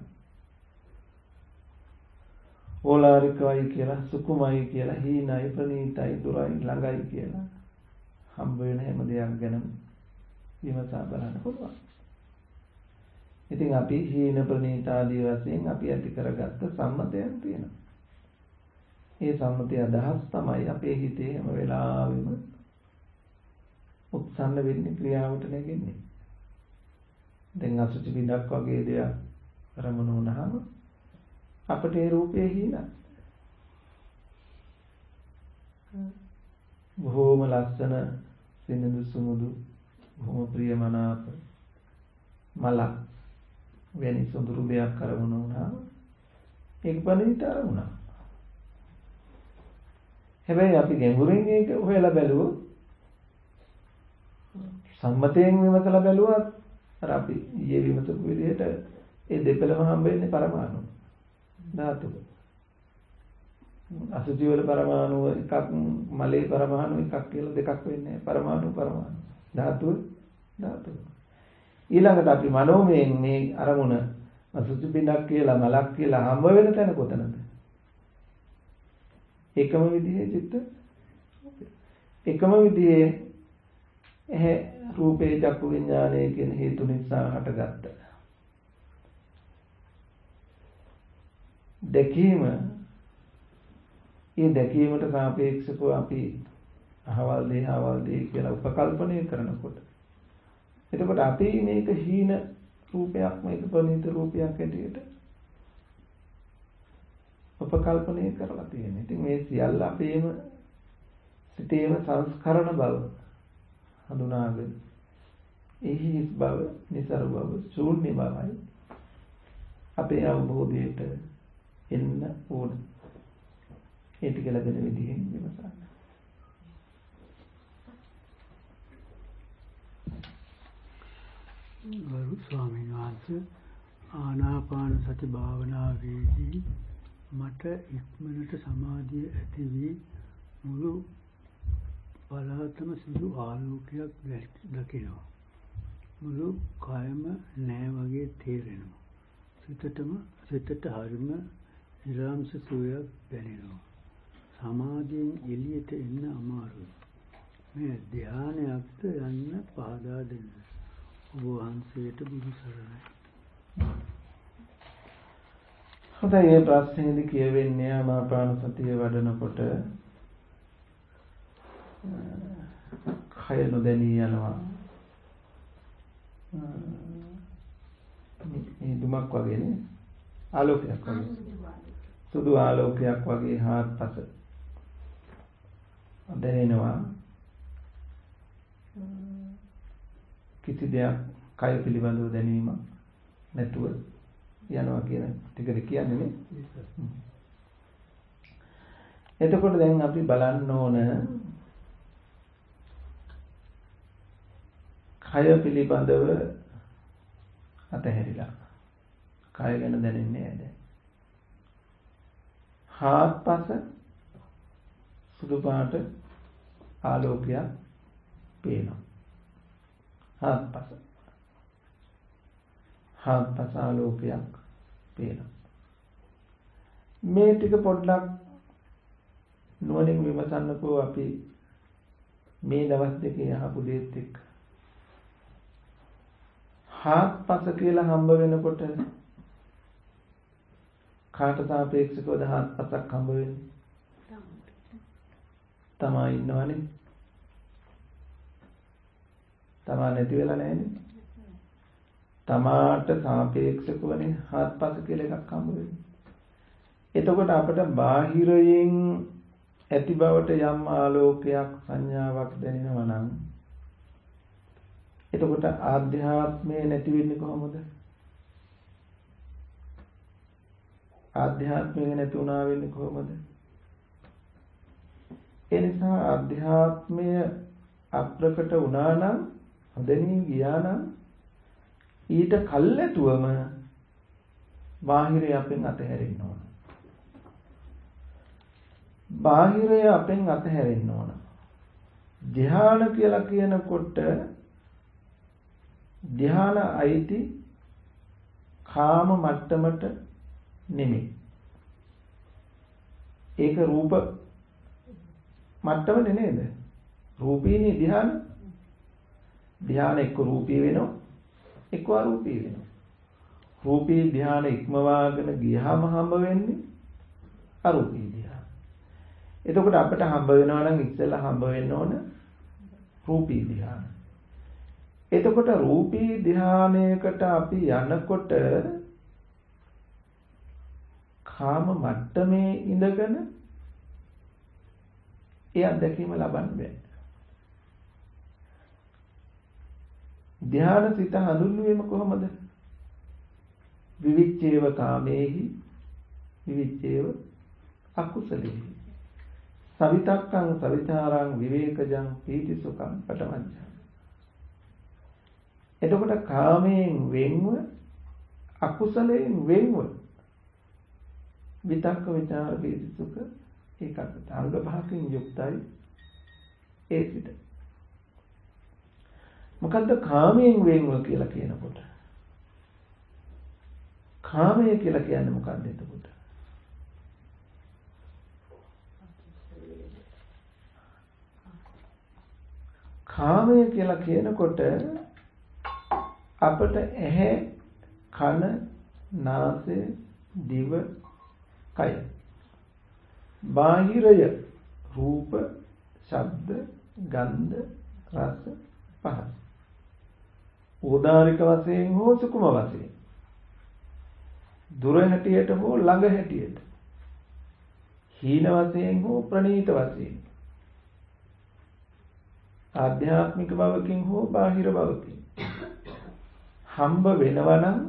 ඕලාරිකයි කියලා, සුකුමයි කියලා, හීනයි, ප්‍රණීතයි, දුරයි, ළඟයි කියලා හම්බ වෙන හැම දෙයක් ගැනම විමසා බලන්න පුළුවන්. ඉතින් අපි හීන ප්‍රණීත ආදී වශයෙන් අපි ඇති කරගත්ත සම්මතයන් තියෙනවා. ඒ සම්මතය අදහස් තමයි අපේ හිතේ හැම වෙලාවෙම උත්සන්න වෙන්නේ, ක්‍රියාවට නැගෙන්නේ. දැන් අසුචි බිඳක් වගේ දෙයක් රමණ වුණාම අපට ඒ රූපේ හීනයි. බොහෝම ලස්සන සිනිඳු සුමුදු බොහොම ප්‍රියමනාප මලක් වෙනි සොඳුරු දෙයක් අරමුණු වුණා. ඒක පණිවිඩ අරමුණා. හැබැයි අපි ගැඹුරින් ඒක හොයලා බැලුවොත් සම්මතයෙන් විමසලා බැලුවත් අර අපි ඊයේ විමසපු විදිහට ඒ දෙපළම හම්බ වෙන්නේ පරමාණු ධාතුව. අසුචි වල පරමාණු එකක් මලේ පරමාණු එකක් කියලා දෙකක් වෙන්නේ පරමාණු ධාතුව. ඊළඟට අපි මනෝමයෙන් මේ අරමුණ අසුචි පිටක් කියලා මලක් කියලා හම්බ වෙන තැන කොතනද? එකම විදිහේ චිත්ත එකම විදිහේ එහේ රූපේ චක්කු විඥානයේ කියන හේතු නිසා හටගත්ත දැකීම. ඒ දැකීමට සාපේක්ෂව අපි අහවල් දේ කියලා උපකල්පනය කරනකොට එතකොට අපි මේක හීන රූපයක් මේක ප්‍රණීත රූපයක් ඇටියට උපකල්පනය කරලා තියෙනවා. ඉතින් මේ සියල්ල අපේම සිතේම සංස්කරණ බව හඳුනාගෙන එහි බව, නිසර බව, ශූන්‍ය බවයි අපේ අවබෝධයට එන්න ඕන. ඒ ටික ලැබෙන විදිහෙන් විමසන්න. ගරු ස්වාමීන් වහන්සේ ආනාපාන සති භාවනාවේදී මට ඉක්මනට සමාධිය ඇති වී මුළු පළාතම සුදු ආලෝකයක් දකිනවා. මුළු කයම නෑ වගේ තේරෙනවා. සිතට හරිම නිරාංශ සුවයක් දැනෙනවා. සමාධියෙන් එළියට එන්න අමාරුයි. මේ ධානයක්ද යන්න පහදා දෙන්න. ඔබ වහන්සේට බුදු සරණයි. හොඳයි. මේ ප්‍රශ්නේදී කියවෙන්නේ ආනාපාන සතිය වඩනකොට කය නොදැනී යනවා. මේ දුමක් වගේනේ ආලෝකයක් වගේ. සුදු ආලෝකයක් වගේ හාත්පස දැනෙනවා. කිසි දෙයක් කය පිළිබඳව දැනීමක් නැතුව යනවා කියන ටිකද කියන්නේ නේ. එතකොට දැන් අපි බලන්න ඕන කය පිළිබඳව අතහැරිලා කය ගැන දැනෙන්නේ නැහැ දැන්. හාත්පස සුදු පාට ආලෝකයක් පේනවා. හාත්පස ආලෝකයක් පේනවා. මේ ටික පොඩ්ඩක් නුවණින් විමසන්නකෝ අපි මේ දවස් දෙකේ අහපු දේත් එක්ක. හාත්පස කියලා හම්බ වෙනකොට කාට සාපේක්ෂවද හාත්පසක් හම්බ වෙන්නේ? තමයි ඉන්නවනේ. තමා නැති වෙලා නැහැනේ. තමාට සාපේක්ෂකවනේ හාත්පස කියලා එකක් හම්බ වෙන්නේ. එතකොට අපිට බාහිරයෙන් ඇති බවට යම් ආලෝකයක් සංඥාවක් දැනෙනවා නම් එතකොට ආධ්‍යාත්මය නැති වෙන්නේ කොහොමද? ආධ්‍යාත්මය නැති වුණා වෙන්නේ කොහොමද? ඒ නිසා ආධ්‍යාත්මය අප්‍රකට වුණා නම් හදෙනින් ගියා නම් ඊට කල්ැතුවම බාහිරය අපෙන් අතහැරෙන්න ඕන. බාහිරය අපෙන් අතහැරෙන්න ඕන. ධ්‍යාන කියලා කියනකොට ධ්‍යාන අයිති කාම මට්ටමට නෙමෙයි. ඒක රූප මට්ටමනේ නේද? රූපීනේ ධ්‍යාන. ධ්‍යාන එක්ක රූපී වෙනවා, එක්ක අරූපී වෙනවා. රූපී ධ්‍යාන ඉක්මවාගෙන ගියාම හම්බ වෙන්නේ අරූපී ධ්‍යාන. එතකොට අපිට හම්බ වෙනවා නම් ඉස්සෙල්ලා හම්බ වෙන්න ඕන රූපී ධ්‍යාන. එතකොට රූපී ධ්‍යානයකට අපි යනකොට කාම මට්ටමේ ඉඳගෙන ඒ අත්දැකීම ලබන්න බෑ. ධ්‍යාන සිත හඳුන්වීම කොහොමද? විවිච්ඡේව කාමේහි විවිච්ඡේව අකුසලේහි සවිතක්කං සවිචාරං විවේකජං පීතිසුඛං පඨමංච. එතකොට කාමයෙන් වෙන්ව අකුසලයෙන් වෙන්ව විතක්ක විචාර පීතිසුඛ ඒකාග්‍රතාව අංග පහකින් යුක්තයි ඒ සිත. මොකද්ද කාමයෙන් වෙන්ව කියලා කියනකොට? කාමය කියලා කියන්නේ මොකක්ද එතකොට? කාමය කියලා කියනකොට අපට ඇහැ, කන, නාසය, දිව, කය. බාහිරය රූප, ශබ්ද, ගන්ධ, රස, පහස. ඕදාරික වශයෙන් හෝ සුකුම වශයෙන්. දුර හැටියට හෝ ළඟ හැටියට. හීන වශයෙන් හෝ ප්‍රණීත වශයෙන්. ආධ්‍යාත්මික භවකින් හෝ බාහිර භවකින්. හම්බ වෙනවා නම්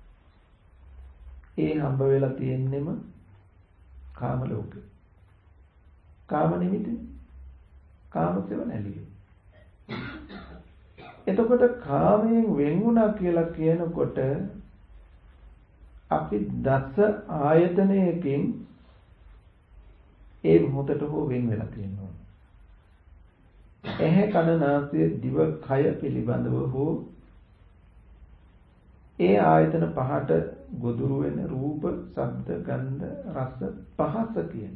ඒ හම්බ වෙලා තියෙන්නෙම කාම ලෝකේ. කාම නිමිති කාම සෙවණැලිය. එතකොට කාමයෙන් වෙන් වුණා කියලා කියනකොට අපි දස ආයතනයකින් ඒ මොහොතට හෝ වෙන් වෙලා තියෙනවා. ඇහැ කන නාසය දිව කය පිළිබඳව හෝ ඒ ආයතන පහට ගොදුරු වෙන රූප, ශබ්ද, ගන්ධ, රස, පහස කියන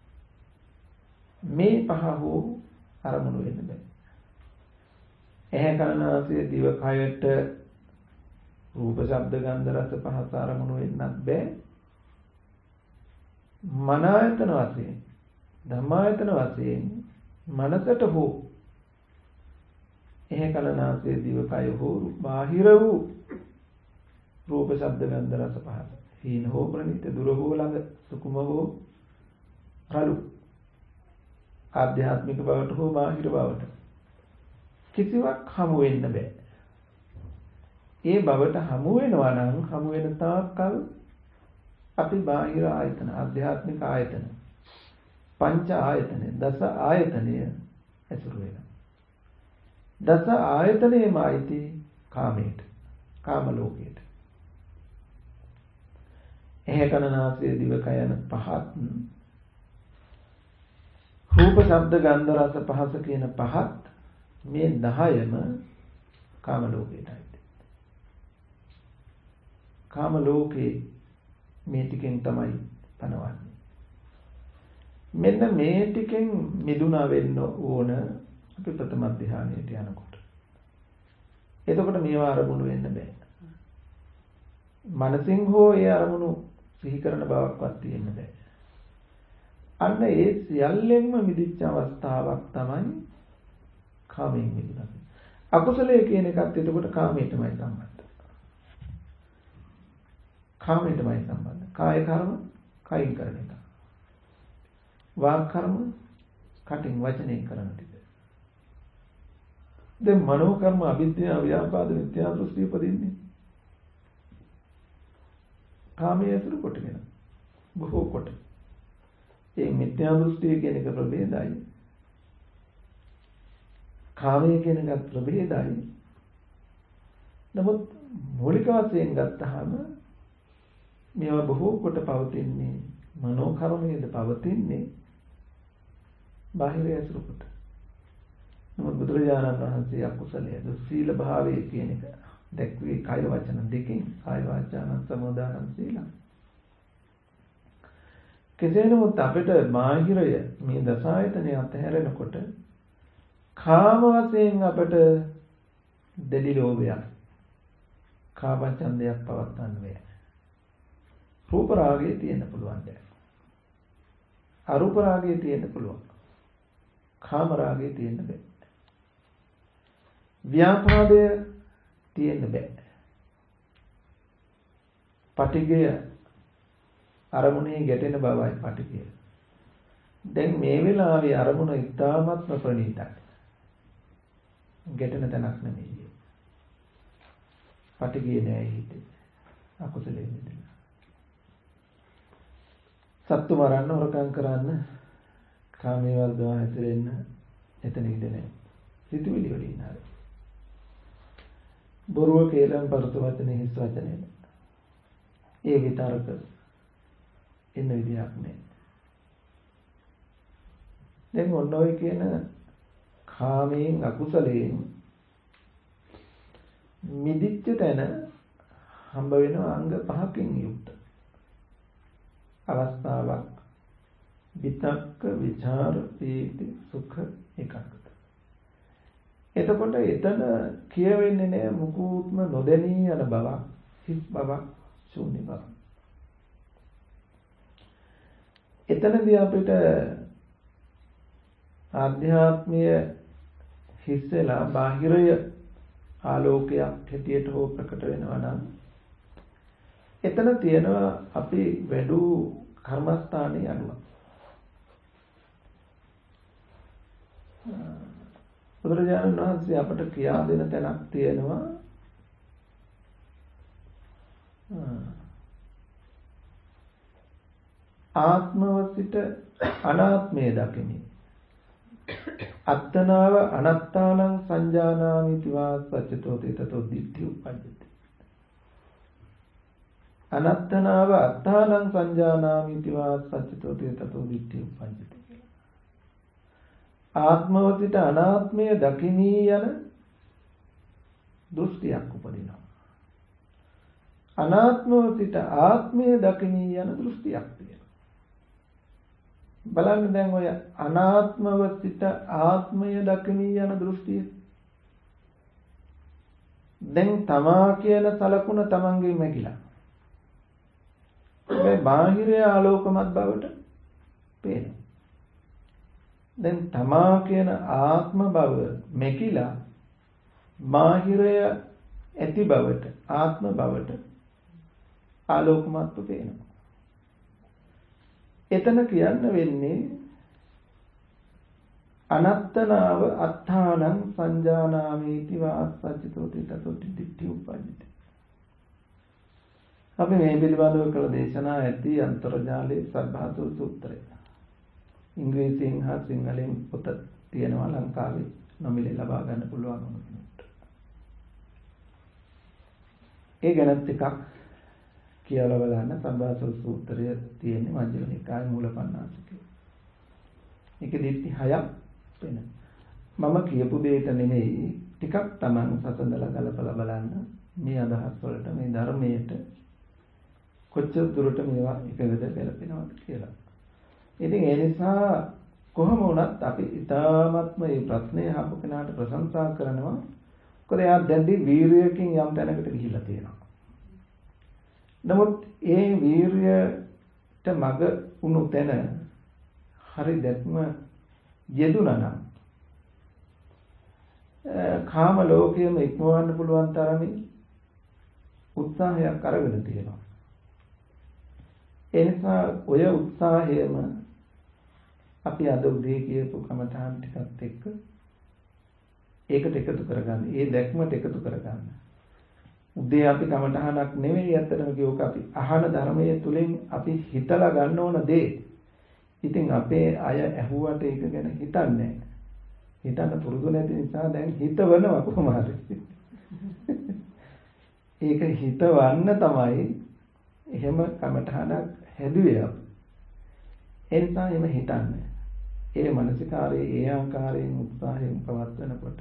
මේ පහ හෝ අරමුණු වෙන්න බෑ. ඇහැ කන නාසය දිව කයට රූප, ශබ්ද, ගන්ධ, රස, පහස අරමුණු වෙන්නත් බෑ. මන ආයතන වශයෙන්, ධම්මායතන වශයෙන් මනසට හෝ ඇහැ කන නාසය දිව කය හෝ බාහිර වූ රූප, ශබ්ද, ගන්ධ, රස, පහස. හීන හෝ ප්‍රණීත, දුර හෝ ළඟ, සුකුම හෝ රළු. ආධ්‍යාත්මික බවට හෝ බාහිර බවට කිසිවක් හමු වෙන්න බෑ. ඒ බවට හමු වෙනවා නම් හමු වෙන තාක්කල් අපි බාහිර ආයතන, ආධ්‍යාත්මික ආයතන, පංච ආයතන, දස ආයතනය ඇසුරු වෙනවා. දස ආයතනයේම අයිති කාමයට, කාම ලෝකයට. ඇහැ කන නාසය දිව කය යන පහත් රූප ශබ්ද ගන්ධ රස පහස කියන පහත් මේ 10ම කාම ලෝකයටයි. කාම ලෝකේ මේ ටිකෙන් තමයි පනවන්නේ. මෙන්න මේ ටිකෙන් මිදුණා වෙන්න ඕන අපි ප්‍රථම ධ්‍යානයට යනකොට. එතකොට මේවා අරමුණු වෙන්න බෑ. මනසින් හෝ ඒ අරමුණු සිහි කරන බවක්වත් තියෙන්න බෑ. අන්න ඒ සියල්ලෙන්ම මිදිච්ච අවස්ථාවක් තමයි කාමයෙන් මිදුණා. අකුසලයේ කියන එකත් එතකොට කාමයටමයි සම්බන්ධ. කාමයටමයි සම්බන්ධ. කාය කර්ම කයින් කරන එක. වාක් කර්ම කටින් වචනයෙන් කරන ටික. දැන් මනෝ කර්ම අවිද්‍යාව ව්‍යාපාද මිත්‍යා දෘෂ්ටි උපදින්නේ. කාමයේ අසුරු කොටගෙන බොහෝ කොට. ඒ මිත්‍යා දෘෂ්ටිය කියන එක ප්‍රභේදයි. කාමයේ කියන එක ප්‍රභේදයි. නමුත් මූලික වශයෙන් ගත්තාම මේවා බොහෝ කොට පවතින්නේ මනෝ කර්මයේද පවතින්නේ බාහිර අසුරු කොට. නමුත් බුදුරජාණන් වහන්සේ අකුසලයේ දුස්සීල භාවයේ කියන එක දැක්වේ කාය වචන දෙකෙන් කාය වාචාන සමෝදාන සීලං. කෙසේ නමුත් අපිට බාහිරය මේ දසායතනය අතහැරෙනකොට කාම වශයෙන් අපට දෙලි ලෝභයක් කාමච්ඡන්දයක් පවත්වන්න බෑ. රූප රාගය තියෙන්න පුළුවන් දැන්. අරූප රාගය තියෙන්න පුළුවන්. කාම රාගය තියෙන්න බෑ. ව්‍යාපාදය තියෙන්න බෑ. පටිඝය අරමුණේ ගැටෙන බවයි පටිඝය. දැන් මේ වෙලාවේ අරමුණ ඉතාමත්ම ප්‍රණීතයි. ගැටෙන තැනක් නෙමෙයි. පටිඝය නෑ හිතේ. අකුසලෙන්නේ. සත්තු මරන්න, හොරකම් කරන්න, කාමයේ වර්ධව හැසිරෙන්න එතන ඉඳනේ. සිතුවිලි වලින් හරි. බොරුව කේලම් පරත වචනේ හිස් වචනේ. ඒ විතරක එන්න විදියක් නෑ. දැන් ඔන්න ඔය කියන කාමයෙන් අකුසලයෙන් මිදිච්ච තැන හම්බ වෙනවා අංග 5කින් යුක්ත අවස්ථාවක්. විතක්ක, විචාර, පීති, සුඛ එකකට. එතකොට එතන කියවෙන්නේ නෑ මුකුත්ම නොදැනී යන බවක්, හිස් බවක්, ශූන්‍ය බවක්. එතනදී අපිට ආධ්‍යාත්මීය හිස් වෙලා බාහිරය ආලෝකයක් හැටියට හෝ ප්‍රකට වෙනවා නම් එතන තියෙනවා අපි වැඩු කර්මස්ථානයේ අනුව. බුදුරජාණන් වහන්සේ අපට කියා දෙන තැනක් තියෙනවා ආත්මවසිත අනාත්මය දකිමි. අත්තනාව අනත්තානං සංජානාමිති වා සච්චතෝති තතෝ දිට්ඨි උප්පජ්ජති. අනත්තනාව අත්තානං සංජානාමිති වා සච්චතෝති තතෝ දිට්ඨි උප්පජ්ජති. ආත්මවසිත අනාත්මය දකිමි යන දෘෂ්ටියක් උපදිනවා. අනාත්මවසිත ආත්මය දකිමි යන දෘෂ්ටියක් තියෙනවා. බලන්න දැන් ඔය අනාත්මවසිත ආත්මය දකිමි යන දෘෂ්ටිය. දැන් තමා කියන සලකුණ තමන්ගේ මැකිලා. මේ බාහිර ආලෝකමත් බවට පේනවා. දැන් තමා කියන ආත්ම බව මැකිලා බාහිරය ඇති බවට ආත්ම බවට ආලෝකමත්ව පේනවා. එතන කියන්න වෙන්නේ අනත්තනාව අත්තානං සංජානාමේති වාස්සච්චතෝති තතෝති දිට්ඨි උප්පජ්ජති. අපි මේ පිළිබඳව කළ දේශනා ඇති අන්තර්ජාලයේ සබ්බාසෝ සූත්‍රය. ඉංග්‍රීසියෙන් හා සිංහලෙන් පොත තියෙනවා ලංකාවේ නොමිලේ ලබා ගන්න පුළුවන් වුණොත්. ඒ ගැන ටිකක් කියලා බලන්න. සබ්බාසෝ සූත්‍රය තියෙන්නේ මජ්ක්‍ධිම නිකායේ මූලපණ්ණාසිකේ. ඒකේ දිට්ඨි 6ක් වෙන. මම කියපු දෙයට නෙමෙයි ටිකක් Taman සසඳලා ගලපලා බලන්න මේ අදහස් වලට මේ ධර්මයට කොච්චර දුරට මේවා එකවිද ගැලපෙනවද කියලා. ඉතින් ඒ නිසා කොහොම වුණත් අපි ඊ타ත්ම මේ ප්‍රශ්නේ අහපු කෙනාට ප්‍රශංසා කරනවා. මොකද එයා දැඩි වීරියකින් යම් තැනකට ගිහිල්ලා තියෙනවා. නමුත් ඒ වීරියට මග උණු තැන හරි දැක්ම යෙදුණා නම් කාම ලෝකයේම ඉක්මවන්න පුළුවන් තරමින් උත්සාහයක් අරගෙන තියෙනවා. ඒ නිසා ඔය උත්සාහයම අපි අද උදේ කියපු කමඨාන් ටිකත් එක්ක ඒකට එකතු කරගන්න. ඒ දැක්මට එකතු කරගන්න. උදේ අපි කමඨහනක් නෙවෙයි අතරම කියෝක අපි අහන ධර්මයේ තුලින් අපි හිතලා ගන්න ඕන දේ. ඉතින් අපේ අය ඇහුවට ඒක ගැන හිතන්නේ හිතන්න පුරුදු නැති නිසා දැන් හිතවනවා කොහොම හරි. ඒක හිතවන්න තමයි එහෙම කමඨහනක් හැදුවේ අපි. ඒ නිසා එහෙම හිතන්නේ. ඒ මානසිකාරයේ ඒ ආකාරයෙන් උත්සාහයෙන් පවත්වනකොට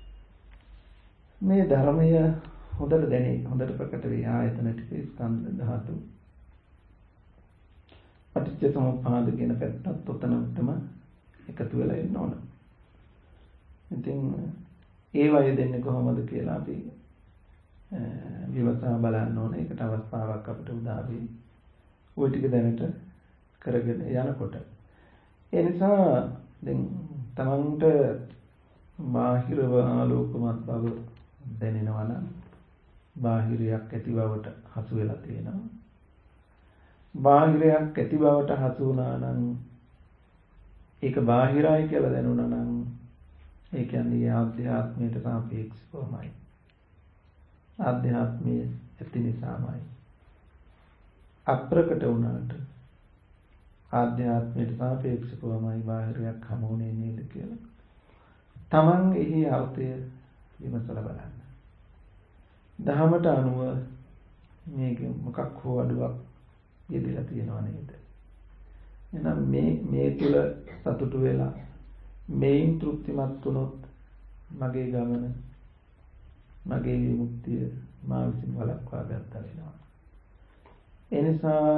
මේ ධර්මය හොඳට දැනේ හොඳට ප්‍රකට වේ. ආයතන ටික ස්කන්ධ ධාතු පටිච්ච සමුප්පාද කියන පැත්තත් උතනටම එකතු වෙලා ඉන්න ඕන. ඉතින් ඒ වගේ දෙන්නේ කොහොමද කියලා අපි විමසා බලන්න ඕනේ. ඒකට අවස්ථාවක් අපිට උදා වෙයි. ওই ටික දැනට කරගෙන යනකොට ඒ නිසා දැන් තමන්ට බාහිරව ආලෝකමත් බව දැනෙනවා නම් බාහිරයක් ඇති බවට හසු වෙලා තියෙනවා. බාහිරයක් ඇති බවට හසු වුණා නම් ඒක බාහිරයි කියලා දැනුණා නම් ඒ කියන්නේ ආධ්‍යාත්මයට සාපේක්ෂවමයි. ආධ්‍යාත්මයේ ඇති නිසාමයි. අප්‍රකට වුණාට ආධ්‍යාත්මයට සාපේක්ෂවමයි බාහිරයක් හමුුනේ නේද කියලා. තමන් එහි අර්ථය විමසලා බලන්න. දහමට අනුව මේක මොකක් හෝ අඩුවක් යෙදලා තියෙනව නේද? එහෙනම් මේ තුල සතුටු වෙලා මේන් තෘප්තිමත් වුණොත් මගේ ගමන මගේ විමුක්තිය මා විසින් වළක්වා ගත්තා වෙනවා. ඒ නිසා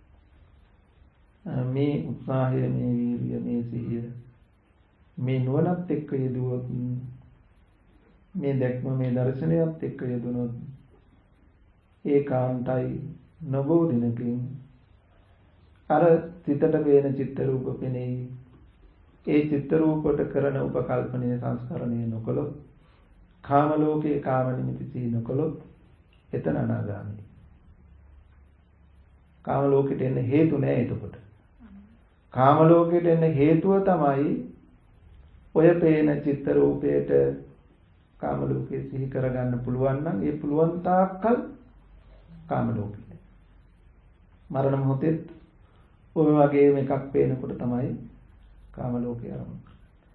මේ උත්සාහය, මේ වීර්යය, මේ සිහිය, මේ නුවණත් එක්ක යෙදුවොත්, මේ දැක්ම, මේ දර්ශනයත් එක්ක යෙදුනොත් ඒකාන්තයි නොබෝ දිනකින් අර සිතට පේන චිත්ත රූප පෙනෙයි. ඒ චිත්ත රූපයට කරන උපකල්පනය සංස්කරණය නොකළොත්, කාම ලෝකේ කාම නිමිති සිහි නොකළොත් එතන අනාගාමී. කාම ලෝකෙට එන්න හේතු නැහැ එතකොට. කාම ලෝකෙට එන්න හේතුව තමයි ඔය පේන චිත්ත රූපයට කාම ලෝකේ සිහි කරගන්න පුළුවන් නම් ඒ පුළුවන් තාක්කල් කාම ලෝකෙට. මරණ මොහොතේ ඔය වගේම එකක් පේනකොට තමයි කාම ලෝකේ ආරම්භ.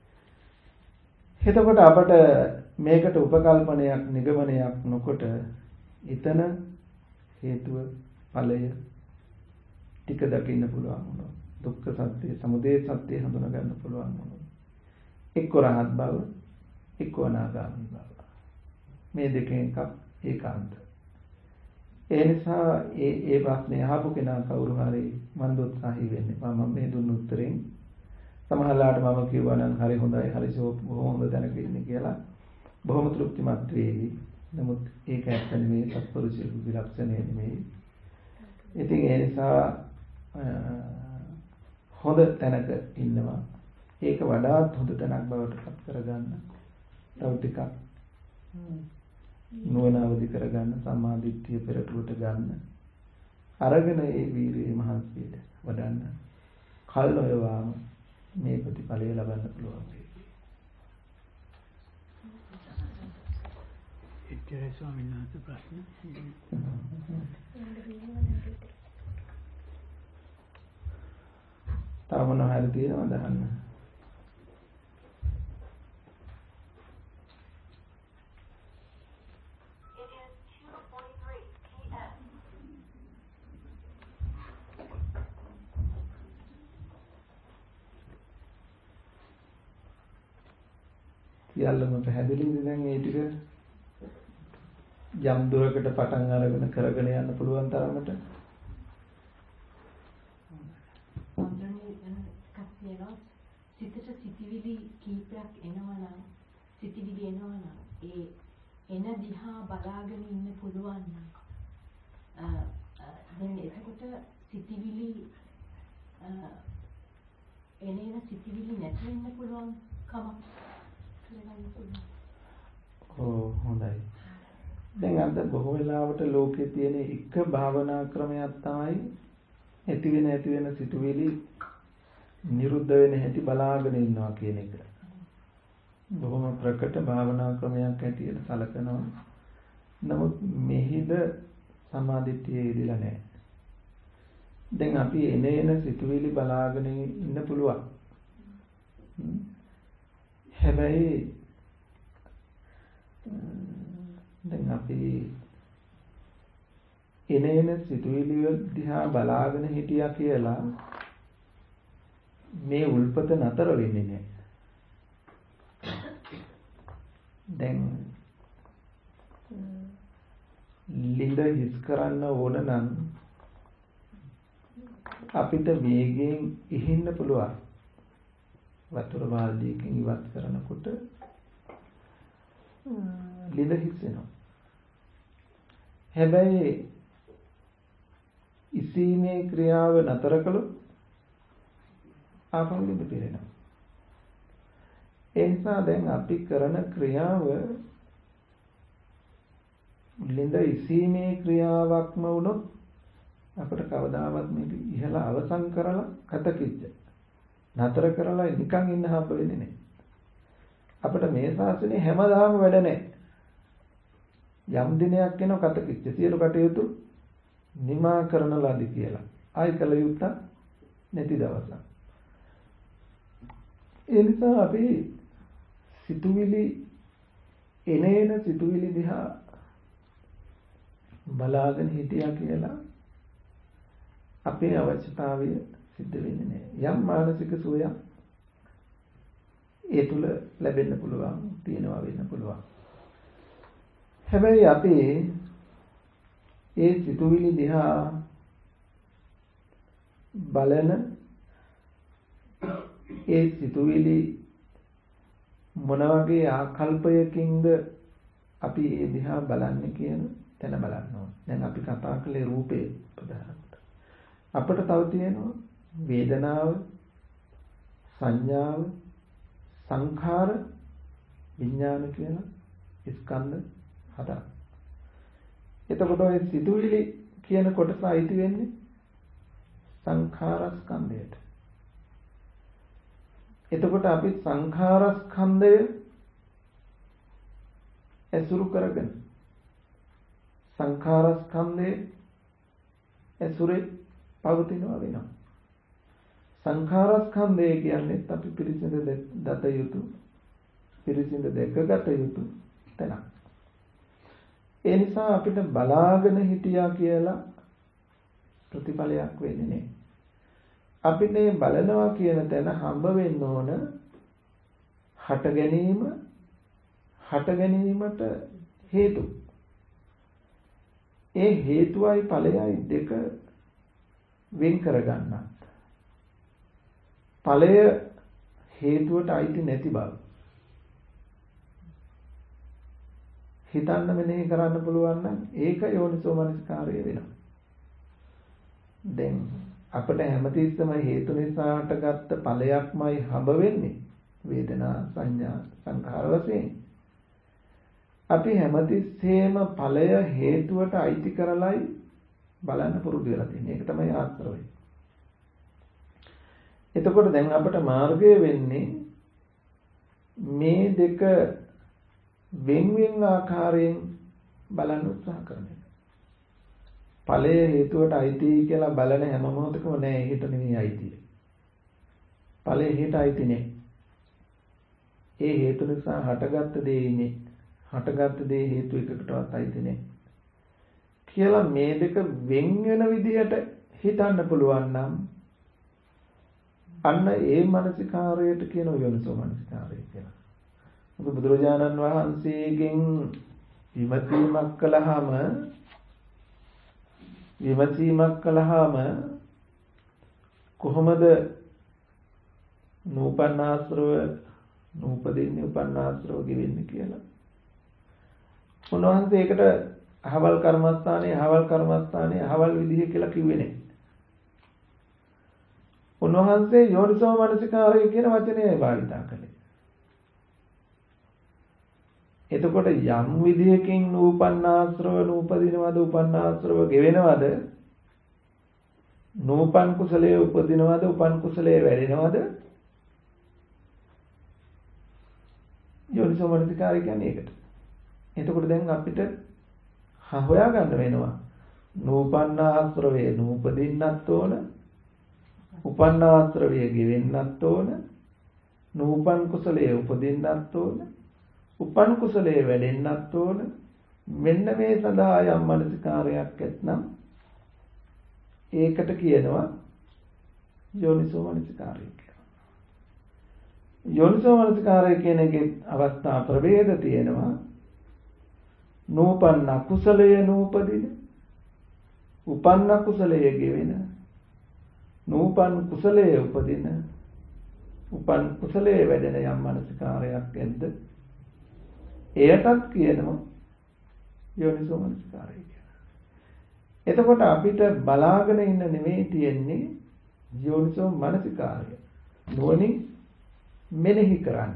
එතකොට අපට මේකට උපකල්පනයක් නිගමනයක් නොකොට එතන හේතුව ඵලය ටික දකින්න පුළුවන් වුණා. දුක්ඛ සත්‍ය, සමුදය සත්‍ය හඳුනා ගන්න පුළුවන් වුණා. එක්ක රහත් බව, එක්ක අනාගාමී බව. මේ දෙකෙන් එකක් ඒකාන්ත. ඒ නිසා ඒ ප්‍රශ්නේ අහපු කෙනා කවුරු හරි මන් උත්සාහී වෙන්නේ. මම මේ දුන්න උත්තරෙන් සමහරලාට මම කිව්වා නම් හරි හොඳයි, හරි බොහොම හොඳ දැනක ඉන්නේ කියලා බොහොම තෘප්තිමත් වේවි. නමුත් ඒක ඇත්ත නෙමෙයි, සත්පුරුෂයෙකුගේ ලක්ෂණය නෙමෙයි. ඉතින් ඒ නිසා හොඳ තැනක ඉන්නවා. ඒක වඩාත් හොඳ තැනක් බවට පත් කරගන්න. තව ටිකක් නුවණ අවදි කරගන්න, සම්මාදිට්ඨිය පෙරටුවට ගන්න. අරගෙන ඒ වීර්යයේ මහන්සියට වඩන්න. කල් නොයවාම මේ ප්‍රතිඵලය ලබන්න පුළුවන්. ඉතින් ස්වාමීන් වහන්සේ ප්‍රශ්න තව මොනවා හරි තියෙනවද අහන්න? සියල්ලම පැහැදිලිද දැන් මේ ටික යම් දුරකට පටන් අරගෙන කරගෙන යන්න පුළුවන් තරමට සිතට සිතිවිලි කීපයක් එනවා නම් ඒ එන දිහා බලාගෙන ඉන්න පුළුවන් නම් දැන් එතකොට සිතිවිලි එනේන සිතිවිලි නැති වෙන්න පුළුවන් කමක් හොඳයි. දැන් අද බොහෝ වෙලාවට ලෝකේ තියෙන එක භාවනා ක්‍රමයක් තමයි ඇති වෙන සිතුවිලි නිරුද්ධ වෙන හැටි බලාගෙන ඉන්නවා කියන එක. බොහොම ප්‍රකට භාවනා ක්‍රමයක් හැටියට සැලකනවා. නමුත් මෙහිද සමාධිත්‍යයේ ඉදලා නැහැ. දැන් අපි එන සිතුවිලි බලාගෙන ඉන්න පුළුවන්. හැබැයි දැන් අපි එන සිතුවිලි දිහා බලාගෙන හිටියා කියලා මේ උල්පත නතර වෙන්නේ නැහැ. දැන් ලිඳ හිස් කරන්න ඕන නම් අපිට වේගයෙන් ඉහින්න පුළුවන්. වතුර බාල්දියකින් ඉවත් කරනකොට ලිඳ හිස් වෙනවා. හැබැයි ඉසීමේ ක්‍රියාව නතර කළොත් ආපහු ලිඳ පිරෙනවා. ඒ නිසා දැන් අපි කරන ක්‍රියාව ලිඳ ඉසීමේ ක්‍රියාවක්ම වුණොත් අපිට කවදාවත් මේක ඉහළ අවසන් කරලා කතකිච්ච නතර කරලා නිකන් ඉන්න හම්බ වෙන්නේ නැහැ. අපිට මේ ශාසනයේ හැමදාම වැඩ නැහැ. යම් දිනයක් එන කතකිච්ච සියලු කටයුතු නිමා කරන ලදී කියලා. ආයි කල යුත්තක් නැති දවසක්. ඒ නිසා අපි සිතුවිලි එනේන සිතුවිලි දිහා බලාගෙන හිටියා කියලා අපේ අවශ්‍යතාවය සිද්ධ වෙන්නේ නැහැ. යම් මානසික සුවයක් ඒ තුල ලැබෙන්න පුළුවන්, තියෙනවා වෙන්න පුළුවන්. හැබැයි අපි ඒ සිතුවිලි දිහා බලන ඒ සිතුවිලි මොන වගේ ආකල්පයකින්ද අපි ඒ දිහා බලන්නේ කියන තැන බලන්න ඕනේ. දැන් අපි කතා කළේ රූපේ ප්‍රධානට. අපිට තව තියෙනවා වේදනාව, සංඥාව, සංඛාර, විඥාන කියලා ස්කන්ධ හතරක්. එතකොට ඔය සිතුවිලි කියන කොටස අයිති වෙන්නේ සංඛාර ස්කන්ධයට. එතකොට අපි සංඛාර ස්කන්ධය ඇසුරු කරගෙන සංඛාර ස්කන්ධයේ ඇසුරේ පවතිනවා වෙනවා. සංඛාර ස්කන්ධය කියන්නේ අපි පිරිසිඳ දත යුතු, පිරිසිඳ දැකගත යුතු තැනක්. ඒ නිසා අපිට බලාගෙන හිටියා කියලා ප්‍රතිඵලයක් වෙන්නේ නැහැ. අපිට බලනවා කියන තැන හම්බ වෙන්න ඕන හට ගැනීමට හේතු. ඒ හේතුවයි ඵලයයි දෙක වෙන් කරගන්නත්. ඵලය හේතුවට අයිති නැති බව. හිතන්න මෙනෙහි කරන්න පුළුවන් නම් ඒක යෝනිසෝ මනසිකාරය වෙනවා. දැන් අපිට හැමතිස්සම හේතු නිසා හටගත්ත ඵලයක්මයි හම්බ වෙන්නේ. වේදනා, සංඥා, සංඛාර වශයෙන්. අපි හැමතිස්සෙම ඵලය හේතුවට අයිති කරලයි බලන්න පුරුදු වෙලා තියෙන්නේ. ඒක තමයි ආශ්‍රවය. එතකොට දැන් අපිට මාර්ගය වෙන්නේ මේ දෙක වෙන ආකාරයෙන් බලන්න උත්සාහ කරන එක. ඵලය හේතුවට අයිති කියලා බලන හැම මොහොතකම නෑ හේත නෙමෙයි අයිතිය. ඵලය හේත අයිති නෑ. ඒ හේතු නිසා හටගත්ත දේ ඉන්නේ. හටගත්ත දේ හේතු එකකටවත් අයිති නෑ. කියලා මේ දෙක වෙන විදිහට හිතන්න පුළුවන් නම් අන්න ඒ මානසිකාරයට කියන යෝනිසෝ මානසිකාරය කියලා. මොකද බුදුරජාණන් වහන්සේගෙන් විමසීමක් කළාම කොහොමද නූපන්නාශ්‍රව නූපදින්නේ උපන්නාශ්‍රව ගෙවෙන්නේ කියලා. උන්වහන්සේ ඒකට අහවල් කර්මස්ථානයේ අහවල් විදිහ කියලා කිව්වේ නැහැ. උන්වහන්සේ යෝනිසෝ මනසිකාරය කියන වචනයයි භාවිතා කළේ. එතකොට යම් විදියකින් නූපන්නාශ්‍රව නූපදිනවද උපන්නාශ්‍රව ගෙවෙනවද? නූපන් කුසලයේ උපදිනවද උපන් කුසලයේ වැඩෙනවද? යෝනිසෝ මනසිකාරය කියන්නේ ඒකට. එතකොට දැන් අපිට හොයා ගන්න වෙනවා. නූපන්නාශ්‍රවයේ නූපදින්නත් ඕන, උපන්නාශ්‍රවයේ ගෙවෙන්නත් ඕන, නූපන් කුසලයේ උපදින්නත් ඕන, උපන් කුසලයේ වැඩෙන්නත් ඕන. මෙන්න මේ සඳහා යම් මනසිකාරයක් ඇතනම් ඒකට කියනවා යෝනිසෝ මනසිකාරය කියලා. යෝනිසෝ මනසිකාරය කියන එකේ අවස්ථා ප්‍රභේද තියෙනවා. නූපන්න කුසලයේ නූපදින, උපන්න කුසලයේ ගෙවෙන, නූපන් කුසලයේ උපදින, උපන් කුසලයේ වැඩෙන යම් මනසිකාරයක් ඇද්ද? එයටත් කියනවා යෝනිසෝ මනසිකාරය කියලා. එතකොට අපිට බලාගෙන ඉන්න නෙමෙයි තියෙන්නේ යෝනිසෝ මනසිකාරය. නුවණින් මෙනෙහි කරන්න.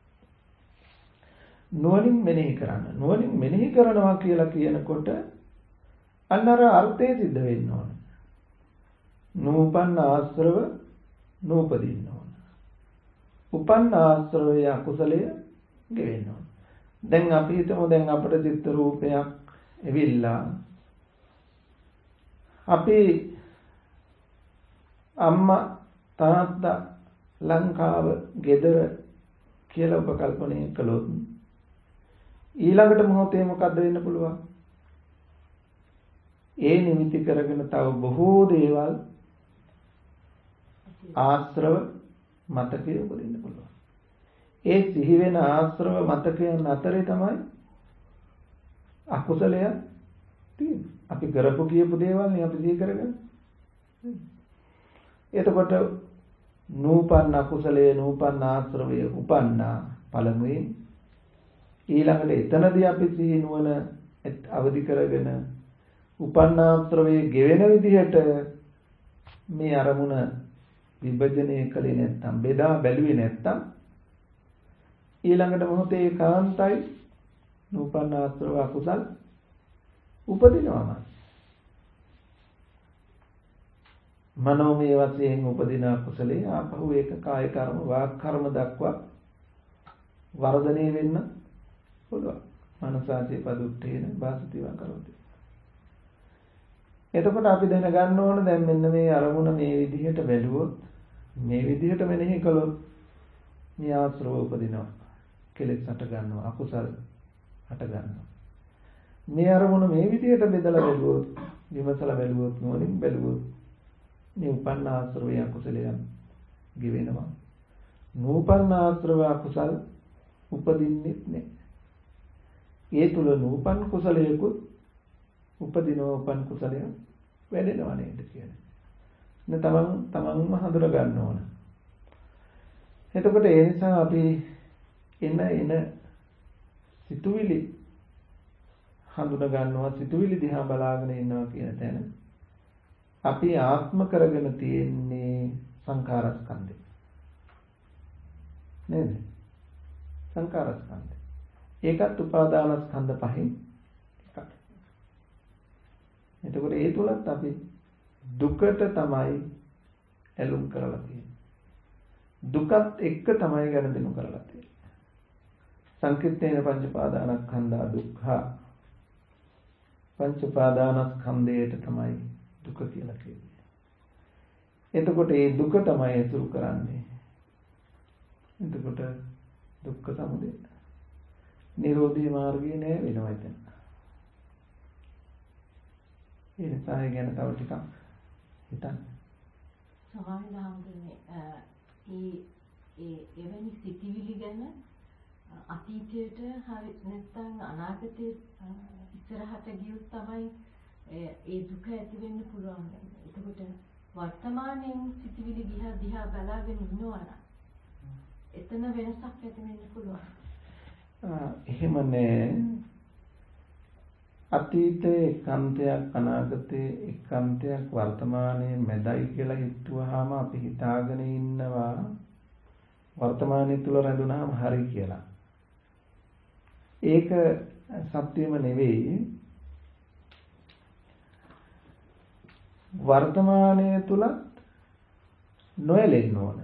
නුවණින් මෙනෙහි කරනවා කියලා කියනකොට අන්න අර අර්ථය සිද්ධ වෙන්න ඕන. නූපන්න ආශ්‍රව නූපදින්න ඕන. උපන්න ආශ්‍රවය අකුසලය ගෙවෙන්න ඕන. දැන් අපි හිතමු දැන් අපිට චිත්ත රූපයක් එවිල්ලා අපි අම්මා තාත්තා ලංකාව ගෙදර කියලා උපකල්පනය කළොත් ඊළඟට මොහොතේ මොකද්ද වෙන්න පුළුවන්? ඒ නිමිති කරගෙන තව බොහෝ දේවල් ආශ්‍රව මතකයේ උපදින්න පුළුවන්. ඒ සිහි වෙන ආශ්‍රව මතකයන් අතරේ තමයි අකුසලය තියෙන්නේ. අපි කරපු කියපු දේවල් නේ අපි සිහි කරගන්නේ. එතකොට නූපන්න අකුසලයේ නූපන්න ආශ්‍රවය උපන්නා පළමුවෙන් ඊළඟට එතනදී අපි සිහි නුවණ අවදි කරගෙන උපන්න ආශ්‍රවයේ ගෙවෙන විදිහට මේ අරමුණ විභජනය කළේ නැත්නම් බෙදා බැලුවේ නැත්නම් ඊළඟට මොහොතේ ඒකාන්තයි නූපන්න ආශ්‍රව අකුසල් උපදිනවම මනෝමය වශයෙන් උපදින අකුසලයේ ආපහු ඒක කාය කර්ම වාක් කර්ම දක්වා වර්ධනය වෙන්න පුළුවන්. මනසාචේ පදුට්ඨේන වාසතිවා කරොති. එතකොට අපි දැනගන්න ඕන දැන් මෙන්න මේ අරමුණ මේ විදිහට බැලුවොත් මේ විදිහට මෙනෙහි කළොත් මේ ආශ්‍රව උපදිනවා. කෙලෙස් හට ගන්නවා. අකුසල් හට ගන්නවා. මේ අරමුණ මේ විදිහට බෙදලා බැලුවොත් විමසලා බැලුවොත් නෝනින් බැලුවොත් මේ උපන්න ආශ්‍රවය අකුසලයන් ගෙවෙනවා. නූපන්න ආශ්‍රව අකුසල් උපදින්නේ නැහැ. ඒ තුල නූපන් කුසලයකුත් උපදිනවා උපන් කුසලය වැඩෙනවා නේද කියන්නේ. තමන්ම හඳුනා ගන්න ඕන. එතකොට ඒ නිසා අපි එන සිතුවිලි හඳුනා ගන්නවා සිතුවිලි දිහා බලාගෙන ඉන්නවා කියන තැන අපි ආත්ම කරගෙන තියෙන්නේ සංඛාරස්කන්ධය. නේද? සංඛාරස්කන්ධය. ඒකත් උපාදානස්කන්ධ පහෙන් එකක්. එතකොට ඒ තුලත් අපි දුකට තමයි ඇලුම් කරලා තියෙන්නේ. දුකත් එක්ක තමයි ගනුදෙනු කරලා තියෙන්නේ. සංකිට්ඨේන පංච පාදානස්කන්ධා දුක්ඛ. පංච පාදානස්කන්ධයට තමයි දුක කියලා කියන්නේ. එතකොට මේ දුක තමයි අතුරු කරන්නේ. එතකොට දුක්ඛ සමුදය. නිරෝධී මාර්ගය නෑ වෙනවා එතන. ඒ නිසා ඒ ගැන තව ටිකක් හිතන්න. සමානලාම්කනේ එවැනි සිතිවිලි ගැන අතීතයට හරි නැත්නම් අනාගතයේ ඉස්සරහට ගියොත් තමයි ඒ දුක ඇති වෙන්න පුළුවන්. එතකොට වර්තමානයේ සිතිවිලි දිහා බලාගෙන ඉන්නවා නම් එතන වෙනසක් ඇති වෙන්න පුළුවන්. එහෙම නෑ. අතීතයේ එකාන්තයක් අනාගතයේ එකාන්තයක් වර්තමානයේ මැදයි කියලා හිතුවාම අපි හිතාගෙන ඉන්නවා වර්තමානයේ තුල රැඳුනහම හරි කියලා. ඒක සත්‍යම නෙවෙයි. වර්තමානයේ තුලත් නොයලෙන්න ඕන.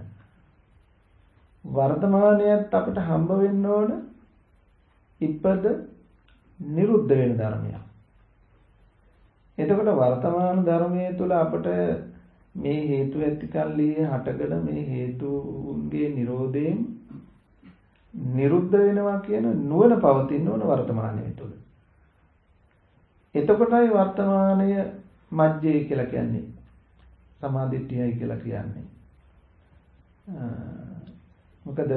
වර්තමානයේත් අපිට හම්බ වෙන්න ඕන ඉපද නිරුද්ධ වෙන ධර්මයක්. එතකොට වර්තමාන ධර්මයේ තුල අපට මේ හේතු ඇතිකල්ලි හටගෙන මේ හේතුන්ගේ නිරෝධයෙන් නිරුද්ධ වෙනවා කියන නුවණ පවතින ඕන වර්තමානයේ තුල. එතකොටයි වර්තමානය මජ්ජේ කියලා කියන්නේ. සමාධිත්‍යයි කියලා කියන්නේ. මොකද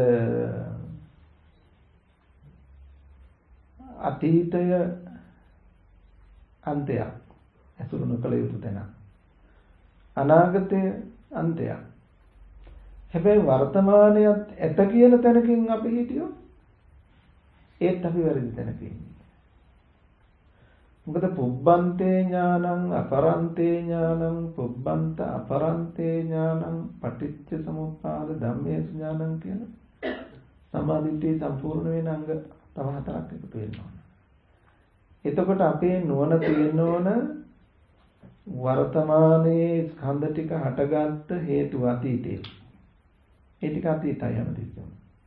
අතීතය අන්තයක් අසුරු නොකළ යුතු තැන. අනාගතය අන්තයක්. හැබැයි වර්තමානයත් ඇත කියන තැනකින් අපි හිටියොත් ඒත් අපි වැරදි තැනක ඉන්නේ. මොකද පුබ්බන්තේ ඥානං අපරන්තේ ඥානං පුබ්බන්ත අපරන්තේ ඥානං පටිච්ච සමුප්පාද ධම්මේසු ඥානං කියන සමාධිත්‍ය සම්පූර්ණ වෙන අංග තව හතරක් එකතු වෙනවා. එතකොට අපේ නුවණ තියෙන්න ඕන වර්තමානයේ ස්කන්ධ ටික හටගත්ත හේතු අතීතේ. ඒ ටික අතීතය හැමතිස්සෙම.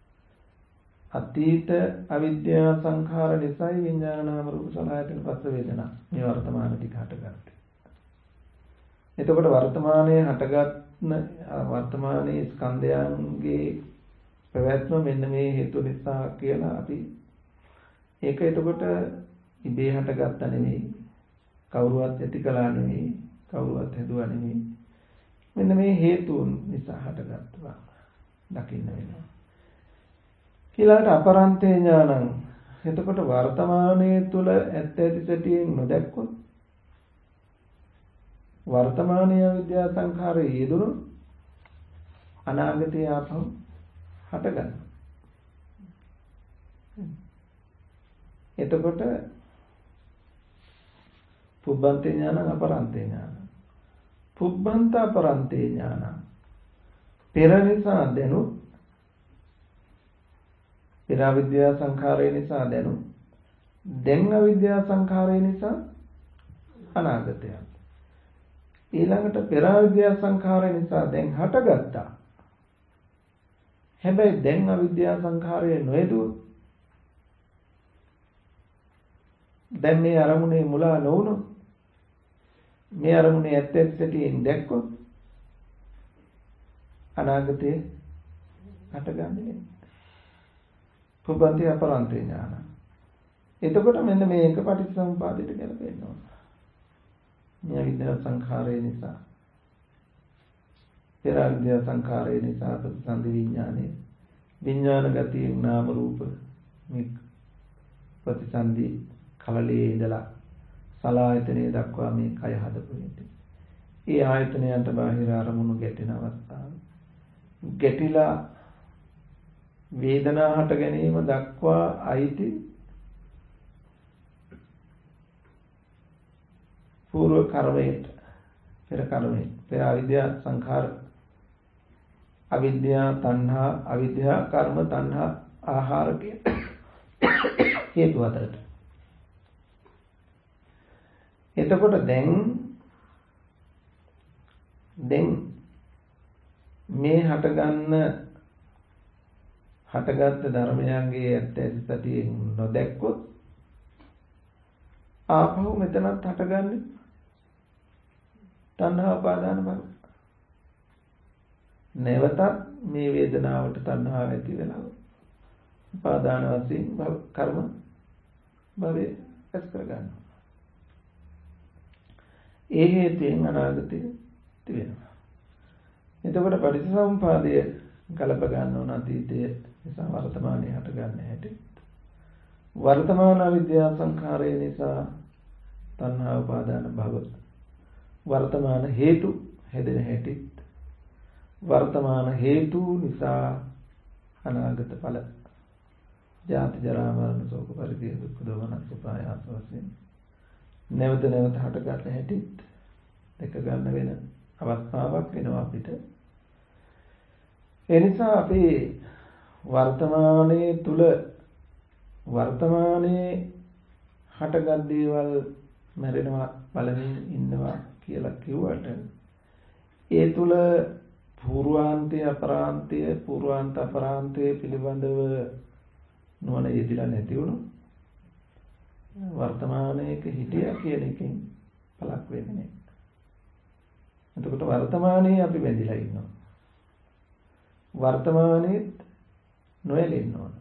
අතීත අවිද්‍යා සංඛාර නිසයි විඥාන නාම රූප සලආයතන පස්ස වේදනා මේ වර්තමාන ටික හටගත්තේ. එතකොට වර්තමානයේ හටගත් වර්තමානයේ ස්කන්ධයන්ගේ පැවැත්ම මෙන්න මේ හේතු නිසා කියලා අපි ඒක එතකොට ඉබේ හටගත්ත නෙමෙයි, කවුරුවත් ඇති කළා නෙමෙයි, කවුරුවත් හැදුවා නෙමෙයි, මෙන්න මේ හේතුන් නිසා හටගත්තා දකින්න වෙනවා. ඊළඟට අපරන්තේ ඥානං. එතකොට වර්තමානයේ තුල ඇත්ත ඇති සැටියෙන් නොදැක්කොත් වර්තමානීය විද්‍යා සංඛාරයේ යෙදුණු අනාගතය ආපහු හටගන්නවා. එතකොට පුබ්බන්තේ ඥානං අපරන්තේ ඥානං. පුබ්බන්ත අපරන්තේ ඥානං. පෙර නිසා දැනුත් පෙර අවිද්‍යා සංඛාරය නිසා දැනුත් දැන් අවිද්‍යා සංඛාරය නිසා අනාගතය. ඊළඟට පෙර අවිද්‍යා සංඛාරය නිසා දැන් හටගත්තා. හැබැයි දැන් අවිද්‍යා සංඛාරය නොයදුවොත් දැන් මේ අරමුණේ මුලා නොවුණොත් මේ අරමුණේ ඇත්ත ඇත්ත සැටියෙන් දැක්කොත් අනාගතේ හටගන්නේ නැහැ. පුබ්බන්තේ අපරන්තේ ඥාන. එතකොට මෙන්න මේක පටිච්චසමුපාදයට ගැලපෙන්න ඕන. මේ විද්‍යා සංඛාරය නිසා පෙර විද්‍යා සංඛාරය නිසා ප්‍රතිසන්දි විඥානේ විඥාන ගතියෙන් නාම රූප මේ ප්‍රතිසන්දි කලලේ ඉඳලා සලආයතනයේ දක්වා මේ කය හදපු විදිහ. ඒ ආයතනයන්ට බාහිර අරමුණු ගැටෙන අවස්ථාව. ගැටිලා වේදනා හට ගැනීම දක්වා අයිති పూర్ව කර්මයට පෙර කර්මයට පෙර අවිද්‍යා සංඛාර අවිද්‍යා තණ්හා අවිද්‍යා කර්ම තණ්හා ආහාර කියන හේතු අතරට. එතකොට දැන් මේ හටගත් ධර්මයන්ගේ ඇත්ත ඇති සතියෙන් නොදැක්කොත් ආපහු මෙතනත් හටගන්නේ තණ්හා උපාදාන භව. නැවතත් මේ වේදනාවට තණ්හාව ඇති වෙනවා. උපාදාන වශයෙන් භව කර්ම භවයේ ඇස් කර ගන්නවා. ඒ හේතුයෙන් අනාගතේ තිබෙනවා. එතකොට පටිච්චසමුපාදය ගලප ගන්න ඕන අතීතයේ නිසා වර්තමානයේ හට ගන්න හැටි. වර්තමාන අවිද්‍යා සංඛාරය නිසා තණ්හා උපාදාන භව. වර්තමාන හේතු හැදෙන හැටි. වර්තමාන හේතු නිසා අනාගත ඵල. ජාති ජරා මරණ ශෝක පරිදේ දුක්ඛ දෝමන සුපායාස වශයෙන් නැවත නැවත හට ගන්න හැටි දෙක ගන්න වෙන අවස්ථාවක් වෙනවා අපිට. ඒ නිසා අපි වර්තමානයේ තුල වර්තමානයේ හටගත් දේවල් මැරෙනවා බලමින් ඉන්නවා කියලා කිව්වට ඒ තුල පූර්වාන්තය අපරාන්තය පූර්වාන්ත අපරාන්තය පිළිබඳව නොවන යෙදিলা නැති වුණොත් වර්තමානයේක හිටියා කියන එකෙන් පළක් වෙන්නේ නැහැ. එතකොට වර්තමානයේ අපි බැඳිලා ඉන්නවා. වර්තමානයේ නොයලෙන්න ඕන.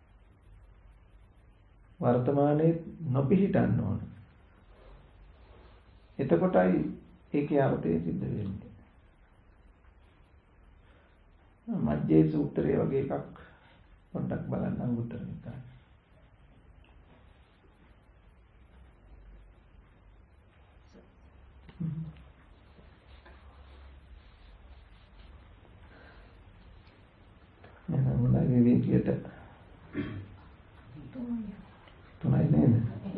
වර්තමානයේ නොපිහිටන්න ඕන. එතකොටයි ඒකේ අර්ථය සිද්ධ වෙන්නේ. මජ්ජේ සූත්‍රය වගේ එකක් පොඩ්ඩක් බලන්න අංගුත්තර නිකාය. මොනවායි විවේකයට තුනයි නේද?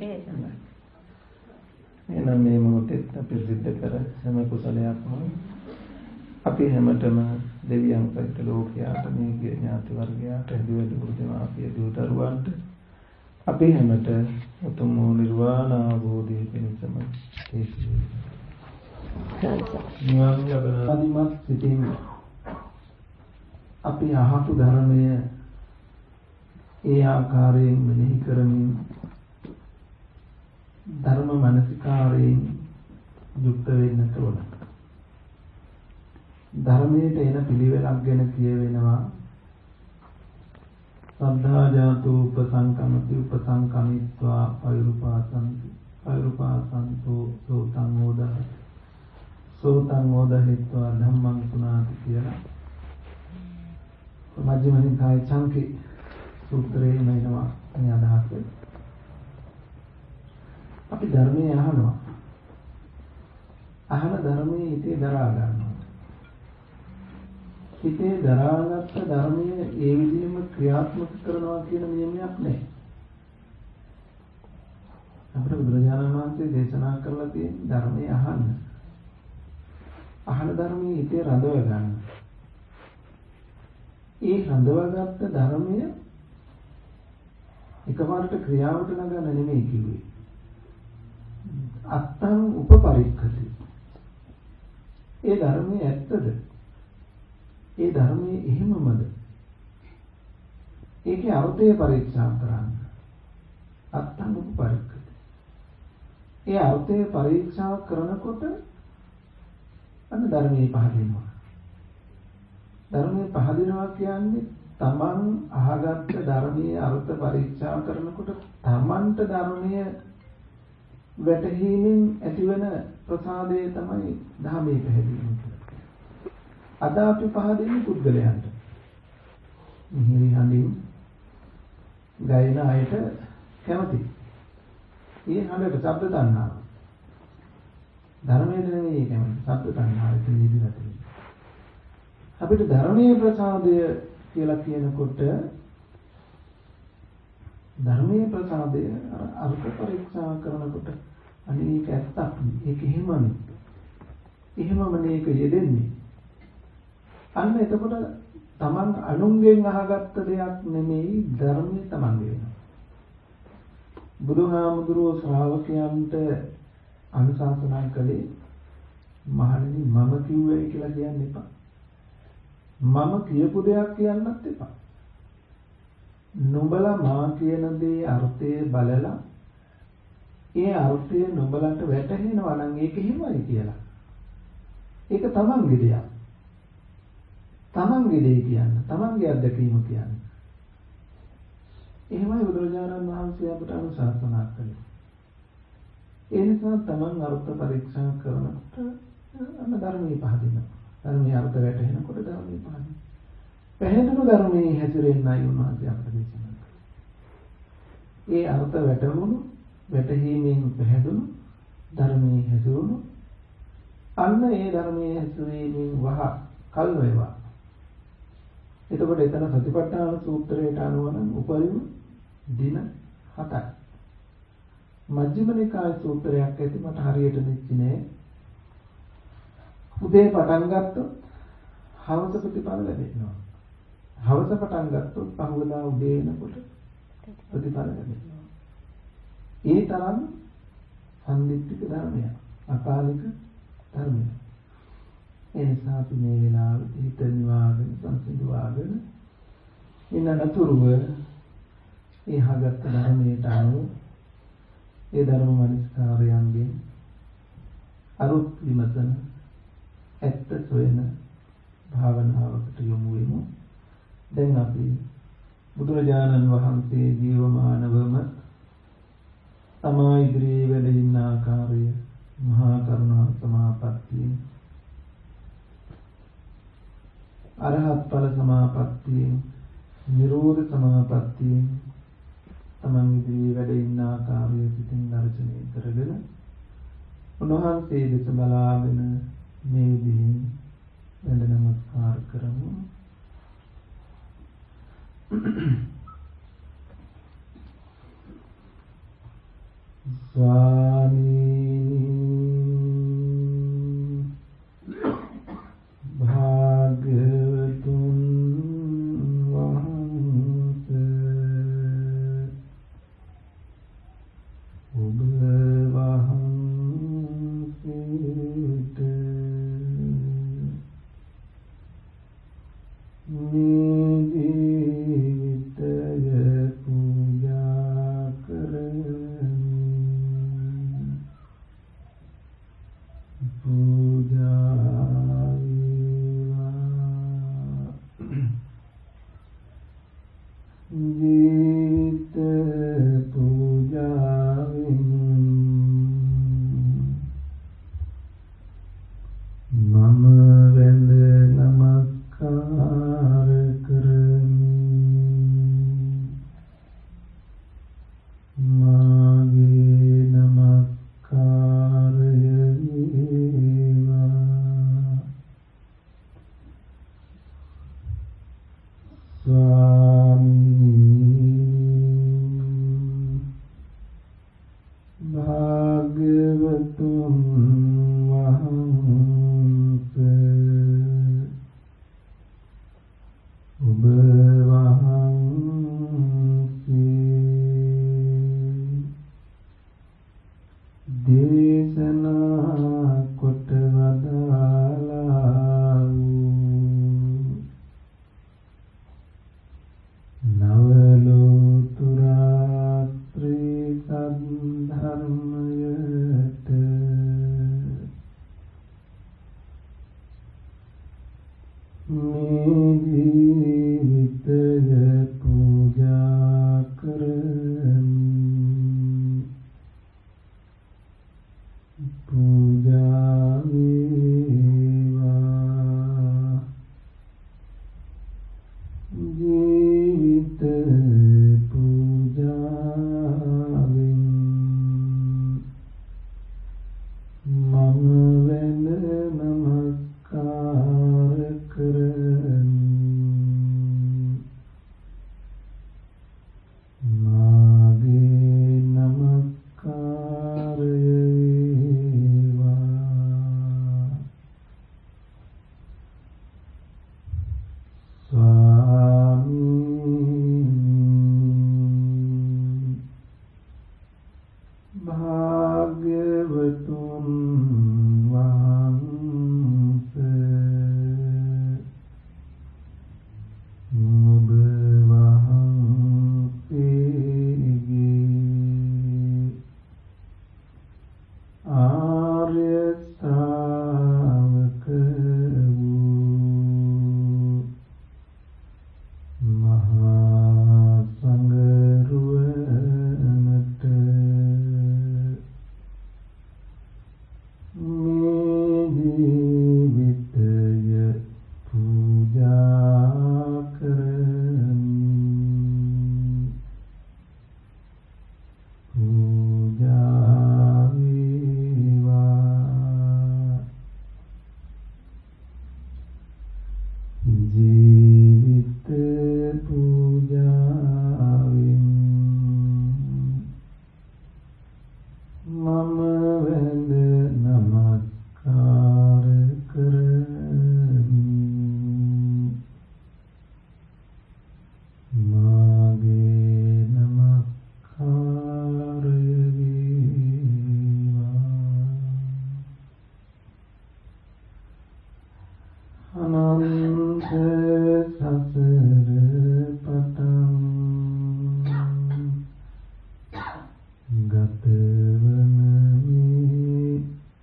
එහෙනම් මේ මොහොතේ අපි සිද්ධ කර හැම කුසලයක්ම අපි හැමතෙම දෙවියන් සහිත ලෝකයාට මේ ඥාති වර්ගයාට හැදුවද බුදුමාපිය දූ දරුවන්ට අපි හැමත උතුම් වූ නිර්වාණ අවබෝධය පිණිසම හේතු වේවා. නිවන් ලබනදිමත් සිටින් අපි අහපු ධර්මය ඒ ආකාරයෙන් මෙනෙහි කරමින් ධර්ම මනසිකාරයෙන් යුක්ත වෙන්න ඕන. ධර්මයට එන පිළිවෙලක් ගැන කියවෙනවා. සද්ධා ජාතු උපසංකමති උපසංකමිත්වා පෛරුපාසන්තෝ සෝතං ඕදහෙත්වා ධම්මං සුනාති කියලා. මජ්ක්‍ධිම නිකායේ චංකි සූත්‍රයේ එනවා මේ අදහස. අපි ධර්මයේ අහනවා. අහන ධර්මයේ හිතේ දරා ගන්නවා. හිතේ දරාගත්ත ධර්මයේ ඒ විදිහම ක්‍රියාත්මක කරනවා කියන නියමයක් නැහැ. අපිට බුදුරජාණන් වහන්සේ දේශනා කරලා තියෙන ධර්මයේ අහන්න. අහන ධර්මයේ හිතේ රඳව ගන්න. ඒ රඳවගත්ත ධර්මය එකපාරට ක්‍රියාවට නගන්න නෙමෙයි කිව්වේ. අත්තං උපපරික්ඛති. ඒ ධර්මයේ ඇත්තද? ඒ ධර්මයේ එහෙමමද? ඒකේ අර්ථය පරීක්ෂා කරන්න. අත්තං උපපරික්ඛති. ඒ අර්ථය පරීක්ෂා කරනකොට අන්න ධර්මයේ පහදිනවා. ධර්මයේ පහදිනවා කියන්නේ තමන් අහගත්ත ධර්මයේ අර්ථ පරීක්ෂා කරනකොට තමන්ට ධර්මයේ වැටහීමෙන් ඇතිවන ප්‍රසාදය තමයි ධර්මයේ පැහැදීම කියන්නේ. අද අපි පහදින්නේ පුද්ගලයන්ට. මිහිරි හඬින් ගායන අයට කැමති. ඒ හඬට ශබ්ද තණ්හාව. ධර්මයේ නෙමෙයි කැමති. ශබ්ද තණ්හාවට නිදිලා තියෙනවා. අපිට ධර්මයේ ප්‍රසාදය කියලා කියනකොට ධර්මයේ ප්‍රසාදය අර්ථ පරීක්ෂා කරනකොට අනේ ඒක ඇත්තක් නේ. ඒක එහෙමනේ. එහෙමම මේක යෙදෙන්නේ. අන්න එතකොට තමන් අනුන්ගෙන් අහගත්ත දෙයක් නෙමෙයි ධර්මයේ තමන්ගේ වෙනවා. බුදුහාමුදුරුවෝ ශ්‍රාවකයන්ට අනුශාසනා කළේ මහණෙනි මම කිව්වයි කියලා කියන්න එපා. මම කියපු දෙයක් කියන්නත් එපා. නුඹලා මා කියන දේ අර්ථය බලලා ඒ අර්ථය නුඹලට වැටහෙනවා නම් ඒක හිමයි කියලා. ඒක තමන්ගේ දෙයක්. තමන්ගේ දේ කියන්න. තමන්ගේ අත්දැකීම කියන්න. එහෙමයි බුදුරජාණන් වහන්සේ අපට අනුශාසනා කළේ. ඒ නිසා තමන් අර්ථ පරීක්ෂා කරනකොට අන්න ධර්මයේ පහදිනවා. ධර්මයේ අර්ථ වැටහෙනකොට ධර්මයේ පහදිනවා. පැහැදිලි ධර්මයේ හැසිරෙන්නයි උන්වහන්සේ අපට දේශනා කළේ. ඒ අර්ථ වැටහීමෙන් පැහැදුණු ධර්මයේ හැසිරුණු අන්න ඒ ධර්මයේ හැසිරීමෙන් වහ කල් වේවා. එතකොට එතන සතිපට්ඨාන සූත්‍රයට අනුව නම් උපරිම දින 7යි. මජ්ක්‍ධිම නිකාය සූත්‍රයක් ඇති මට හරියට නිච්චි නෑ. උදේ පටන් ගත්තොත් හවස ප්‍රතිඵල ලැබෙනවා. හවස පටන් ගත්තොත් පහුවදා උදේ වෙනකොට ප්‍රතිඵල ලැබෙනවා. ඒ තරම් සම්දිත්තික ධර්මයක්. අකාලික ධර්මයක්. ඒ නිසා අපි මේ වෙලාවේ හිත නිවාගෙන සංසිඳුවාගෙන ඉන්න නතුරුව ඒ හගත් ධර්මයට අනුව ඒ ධර්ම මනස්කාරයන්ගෙන් අරුත් විමසන ඇත්ත සොයන භාවනාවකට යොමු වෙමු. දැන් අපි බුදුරජාණන් වහන්සේ ජීවමානවම තමා ඉදිරියේ වැඩ ඉන්න ආකාරය මහා කරුණා සමාපත්තිය අරහත් ඵල සමාපත්තිය නිරෝධ සමාපත්තිය තමන් ඉදිරියේ වැඩ ඉන්න ආකාරය සිතින් දර්ශනය කරගෙන උන්වහන්සේ දෙස බලාගෙන මේ විදිහින් වැඳ නමස්කාර කරමු. ස්වාමී භාග්‍යවතුන් වහන්සේ ඔබ වහන්සේට මේ ජීවිතය පූජා කරමි. මම වැඳ නමස්කාර කරමි. මාගේ නමස්කාරය වේවා. ස්වාමී භාග්‍යවතුන් වහන්සේ ඔබ වහන්සේ දේශනා කොට වදාළා වූ නවලෝතුරා ත්‍රි සද්ධර්මයට මේ ජීවිතය පූජා කරමි. පූජා වේවා. ජීවිත පූජාවෙන් මම වැඳ නමස්කාර කරමි. මාගේ නමස්කාරය වේවා. ස්වාමී භාග්‍යවතුන් වහන්සේ ඔබ වහන්සේගේ ආර්ය ශ්‍රාවක වූ මහා සංඝරුවනට මේ ජීවිතය පූජා කරමි. පූජා වේවා. ජීවිත පූජාවෙන් මම වැඳ නමස්කාර කරමි. මාගේ නමස්කාරය වේවා. අනන්ත සසර පතං ගතවන මේ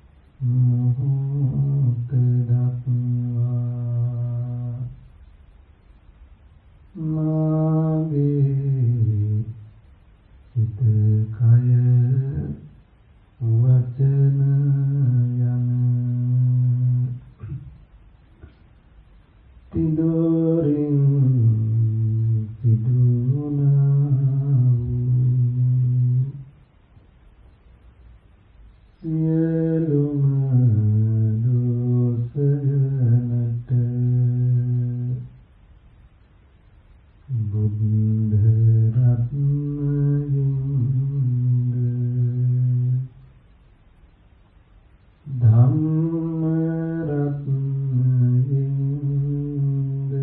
මොහොත දක්වා මාගේ සිත කය වචන යන තිදොරින් සිදුවනා වූ සියලුම දෝෂයන්ට බුද්ධ රත්නයෙන්ද ධම්ම රත්නයෙන්ද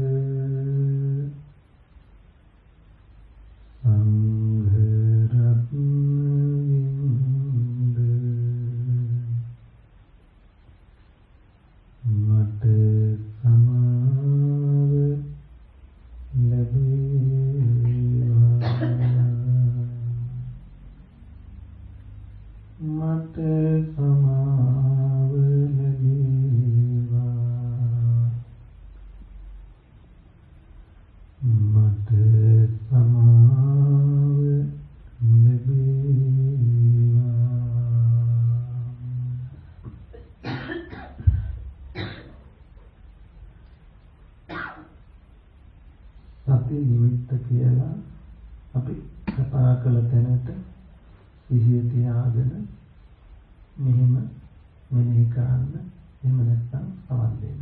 ආදී නිමිත්ත කියලා අපි කතා කළ තැනට සිහිය තියාගෙන මෙහෙම මෙනෙහි කරන්න. එහෙම නැත්නම් සමන් දෙන්න.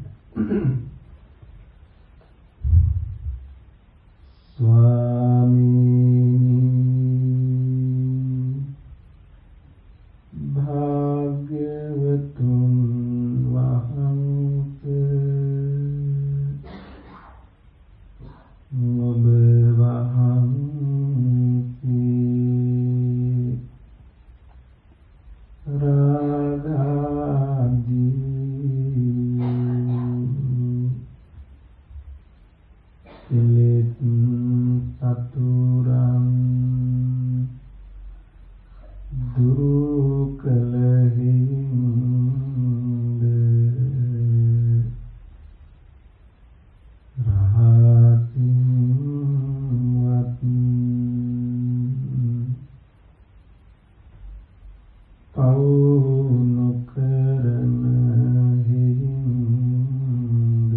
ස්වාමීනි භාග්‍යවතුන් ඔබ වහන්සේ රාගාදී කෙලෙස් සතුරන් දුරු කළහින්ද රහසින්වත් පව් නොකරන හිඳ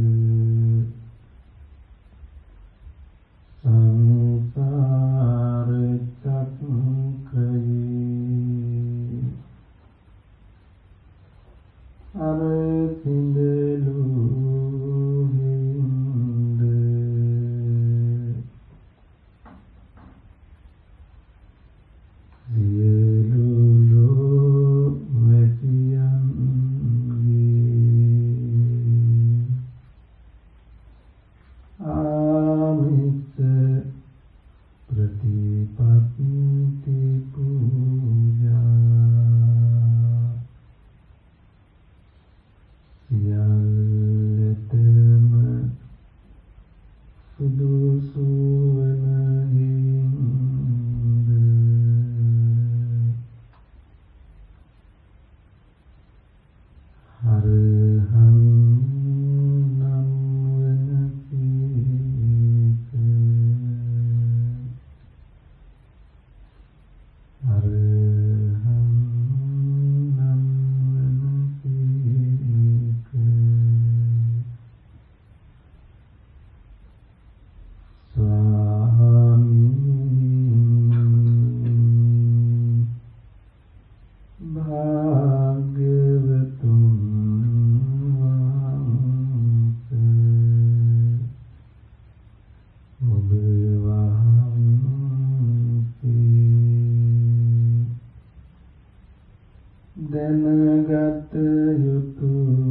සංසාර චක්‍රයේ අර සිඳලු හිඳ සියලු ආමිත ප්‍රතිපත්ති පූජා සියල්ලටම සුදුසු වන හිඳ හරහං නම් වනසීක හරහං නම් වනසීක ස්වාමීනි භාග්‍යවතුන් වහන්සේ ඔබ වහන්සේ දැනගත යුතු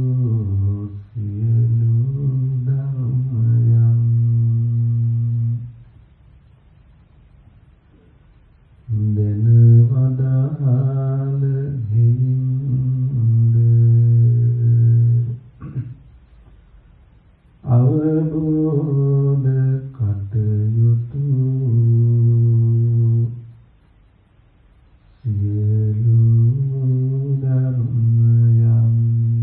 සියලු ධර්මයන් දැන වදාළ හිඳ අවබෝධ කටයුතු සියලු ධර්මයන්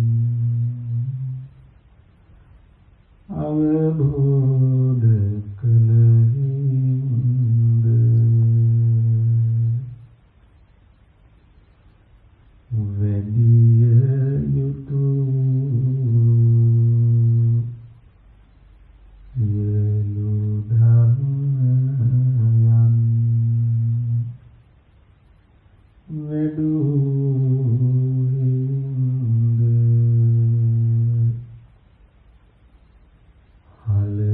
අවබෝධ කළ හිඳ වැඩිය යුතු සියලු ධර්මයන් වැඩු හිඳ හල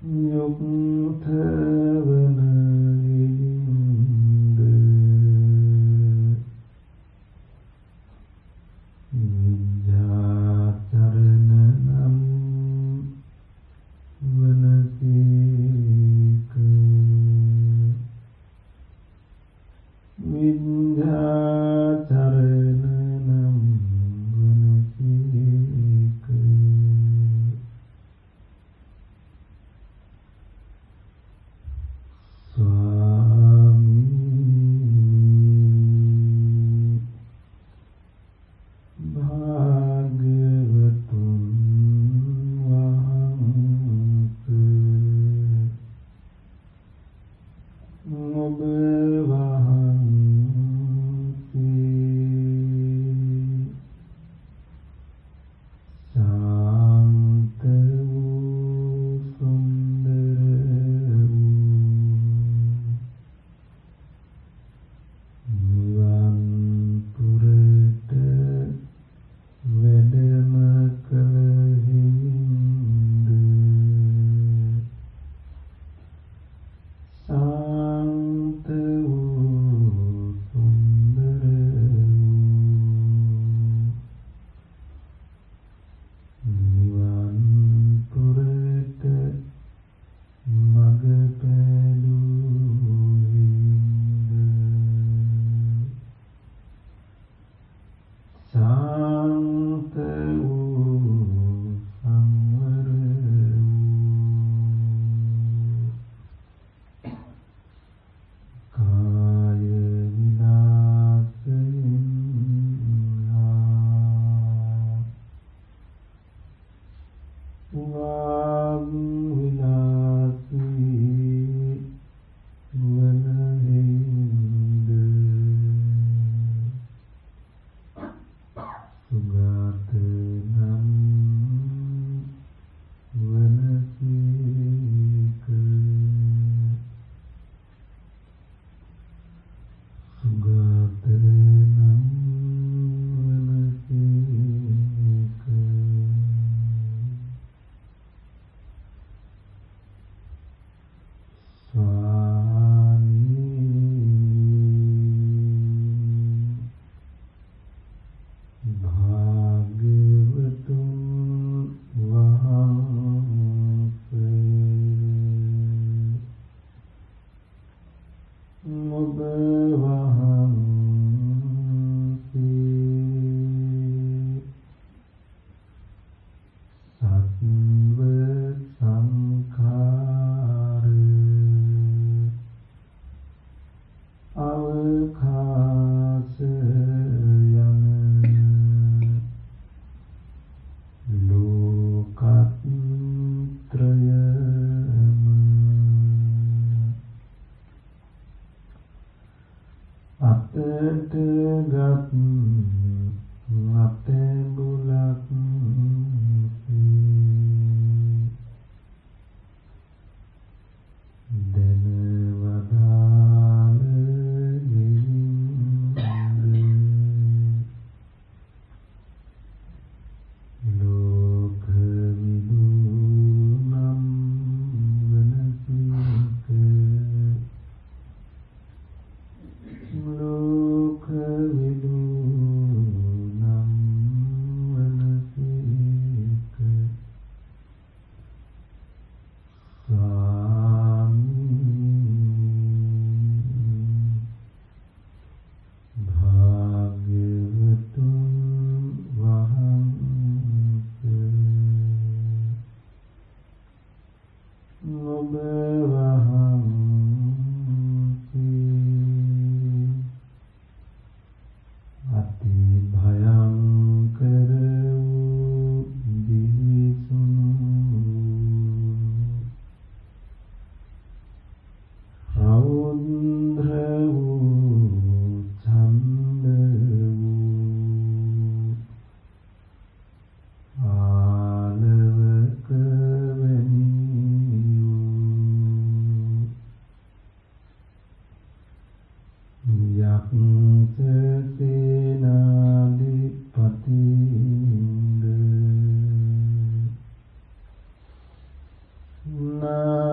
Nah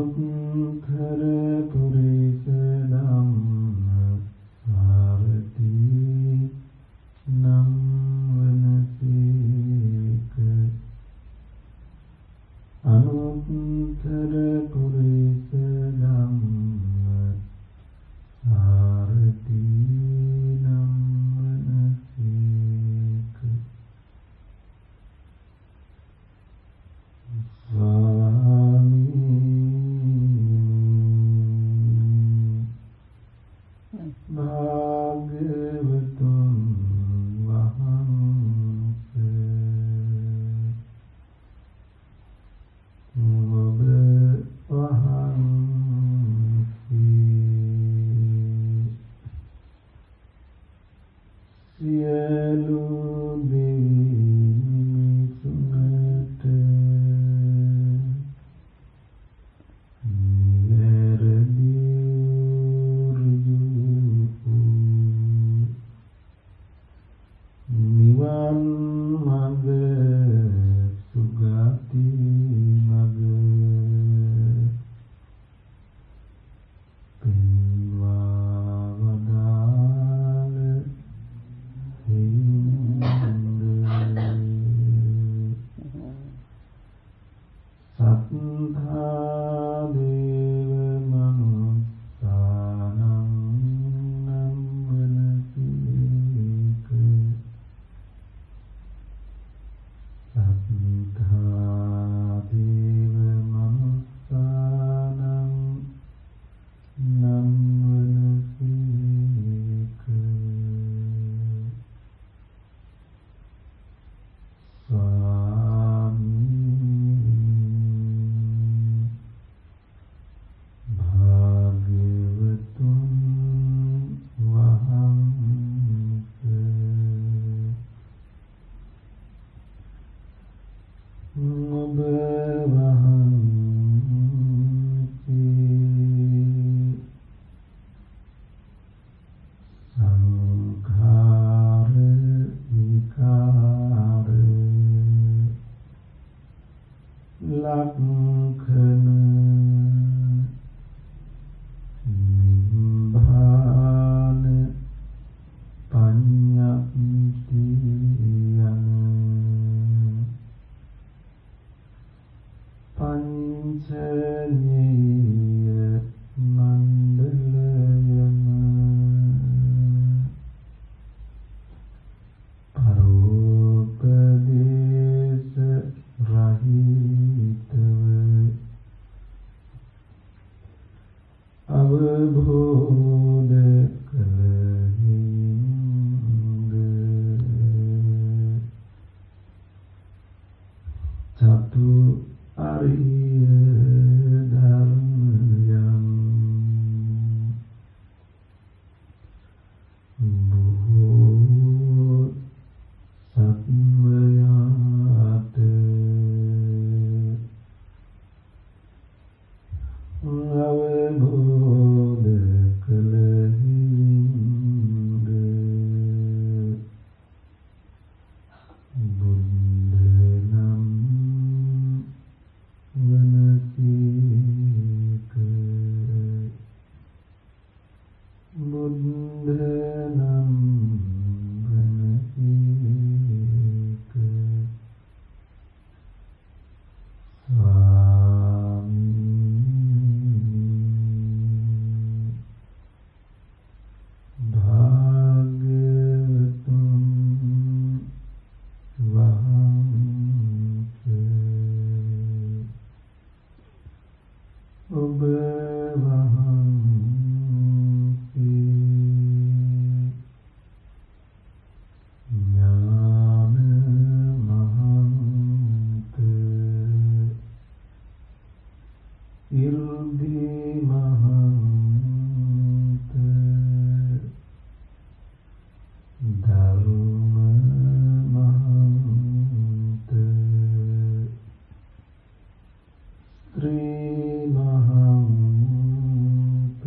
අනුත්තර පුරිස ධම්ම සාරති නම් වනසේක. අනුත්තර පුරිස ධම්ම සාරති නම් වනසේක. භාග්‍යවතුන් වහන්සේ ඔබ වහන්සේ සියලු දෙවියන්ට නිවන් මඟ සුගති මඟ පෙන්වා වදාළ හිඳ සත්තා දේව මනුස්සානං නම් වනසේක. සත්තා දේව මනුස්සානං නම් වනසේක. භාග්‍යවතුන් වහන්සේ ඔබ වහන්සේ සංඛාර විකාර ලක්ඛන නිබ්බාන පඤ්ඤප්ති යන පංචඤ්ඤය මණ්ඩලයන පරෝපදේශ රහිතව අවබෝධ කළහිඳ චතු අරිය ධර්මයන් බොහෝ සත්වයාට අවබෝධ කළහිඳ බුද්ධ නම් වනසේක. බුද්ධ නම් වනසේක. භාග්‍යවතුන් වහන්සේ ඔබ වහන්සේ ඥාන මහන්ත ඉර්ධි මහන්ත ධර්ම මහන්ත ශ්‍රී මහන්ත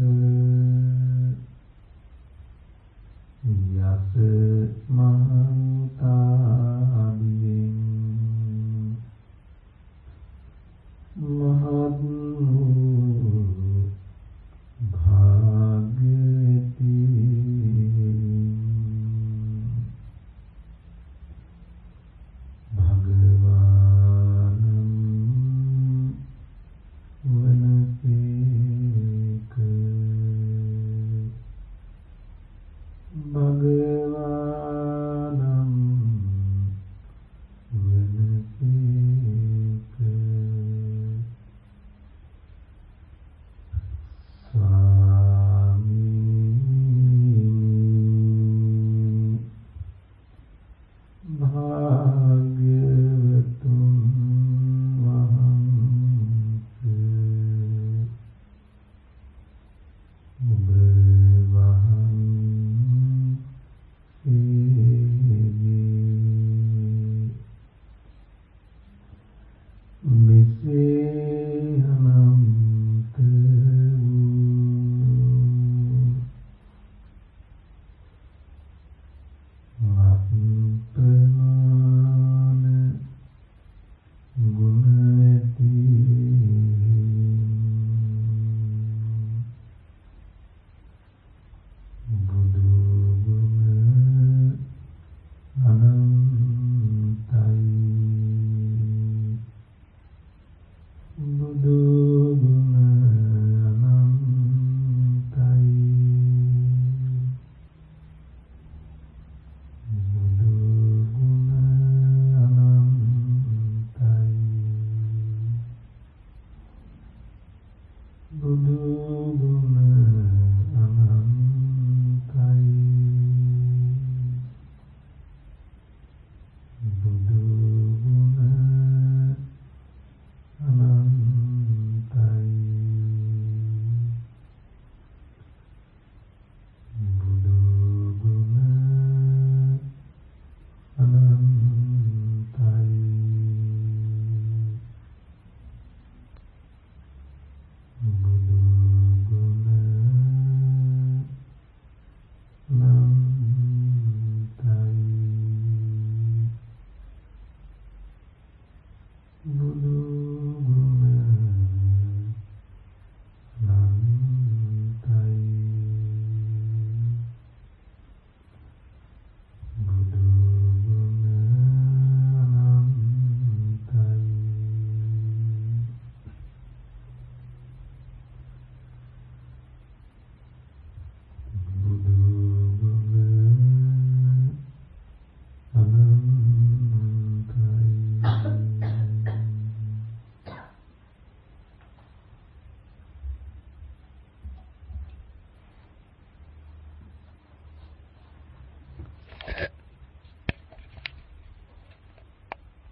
යස මහන්තාදීන් මහත් වූ බුදු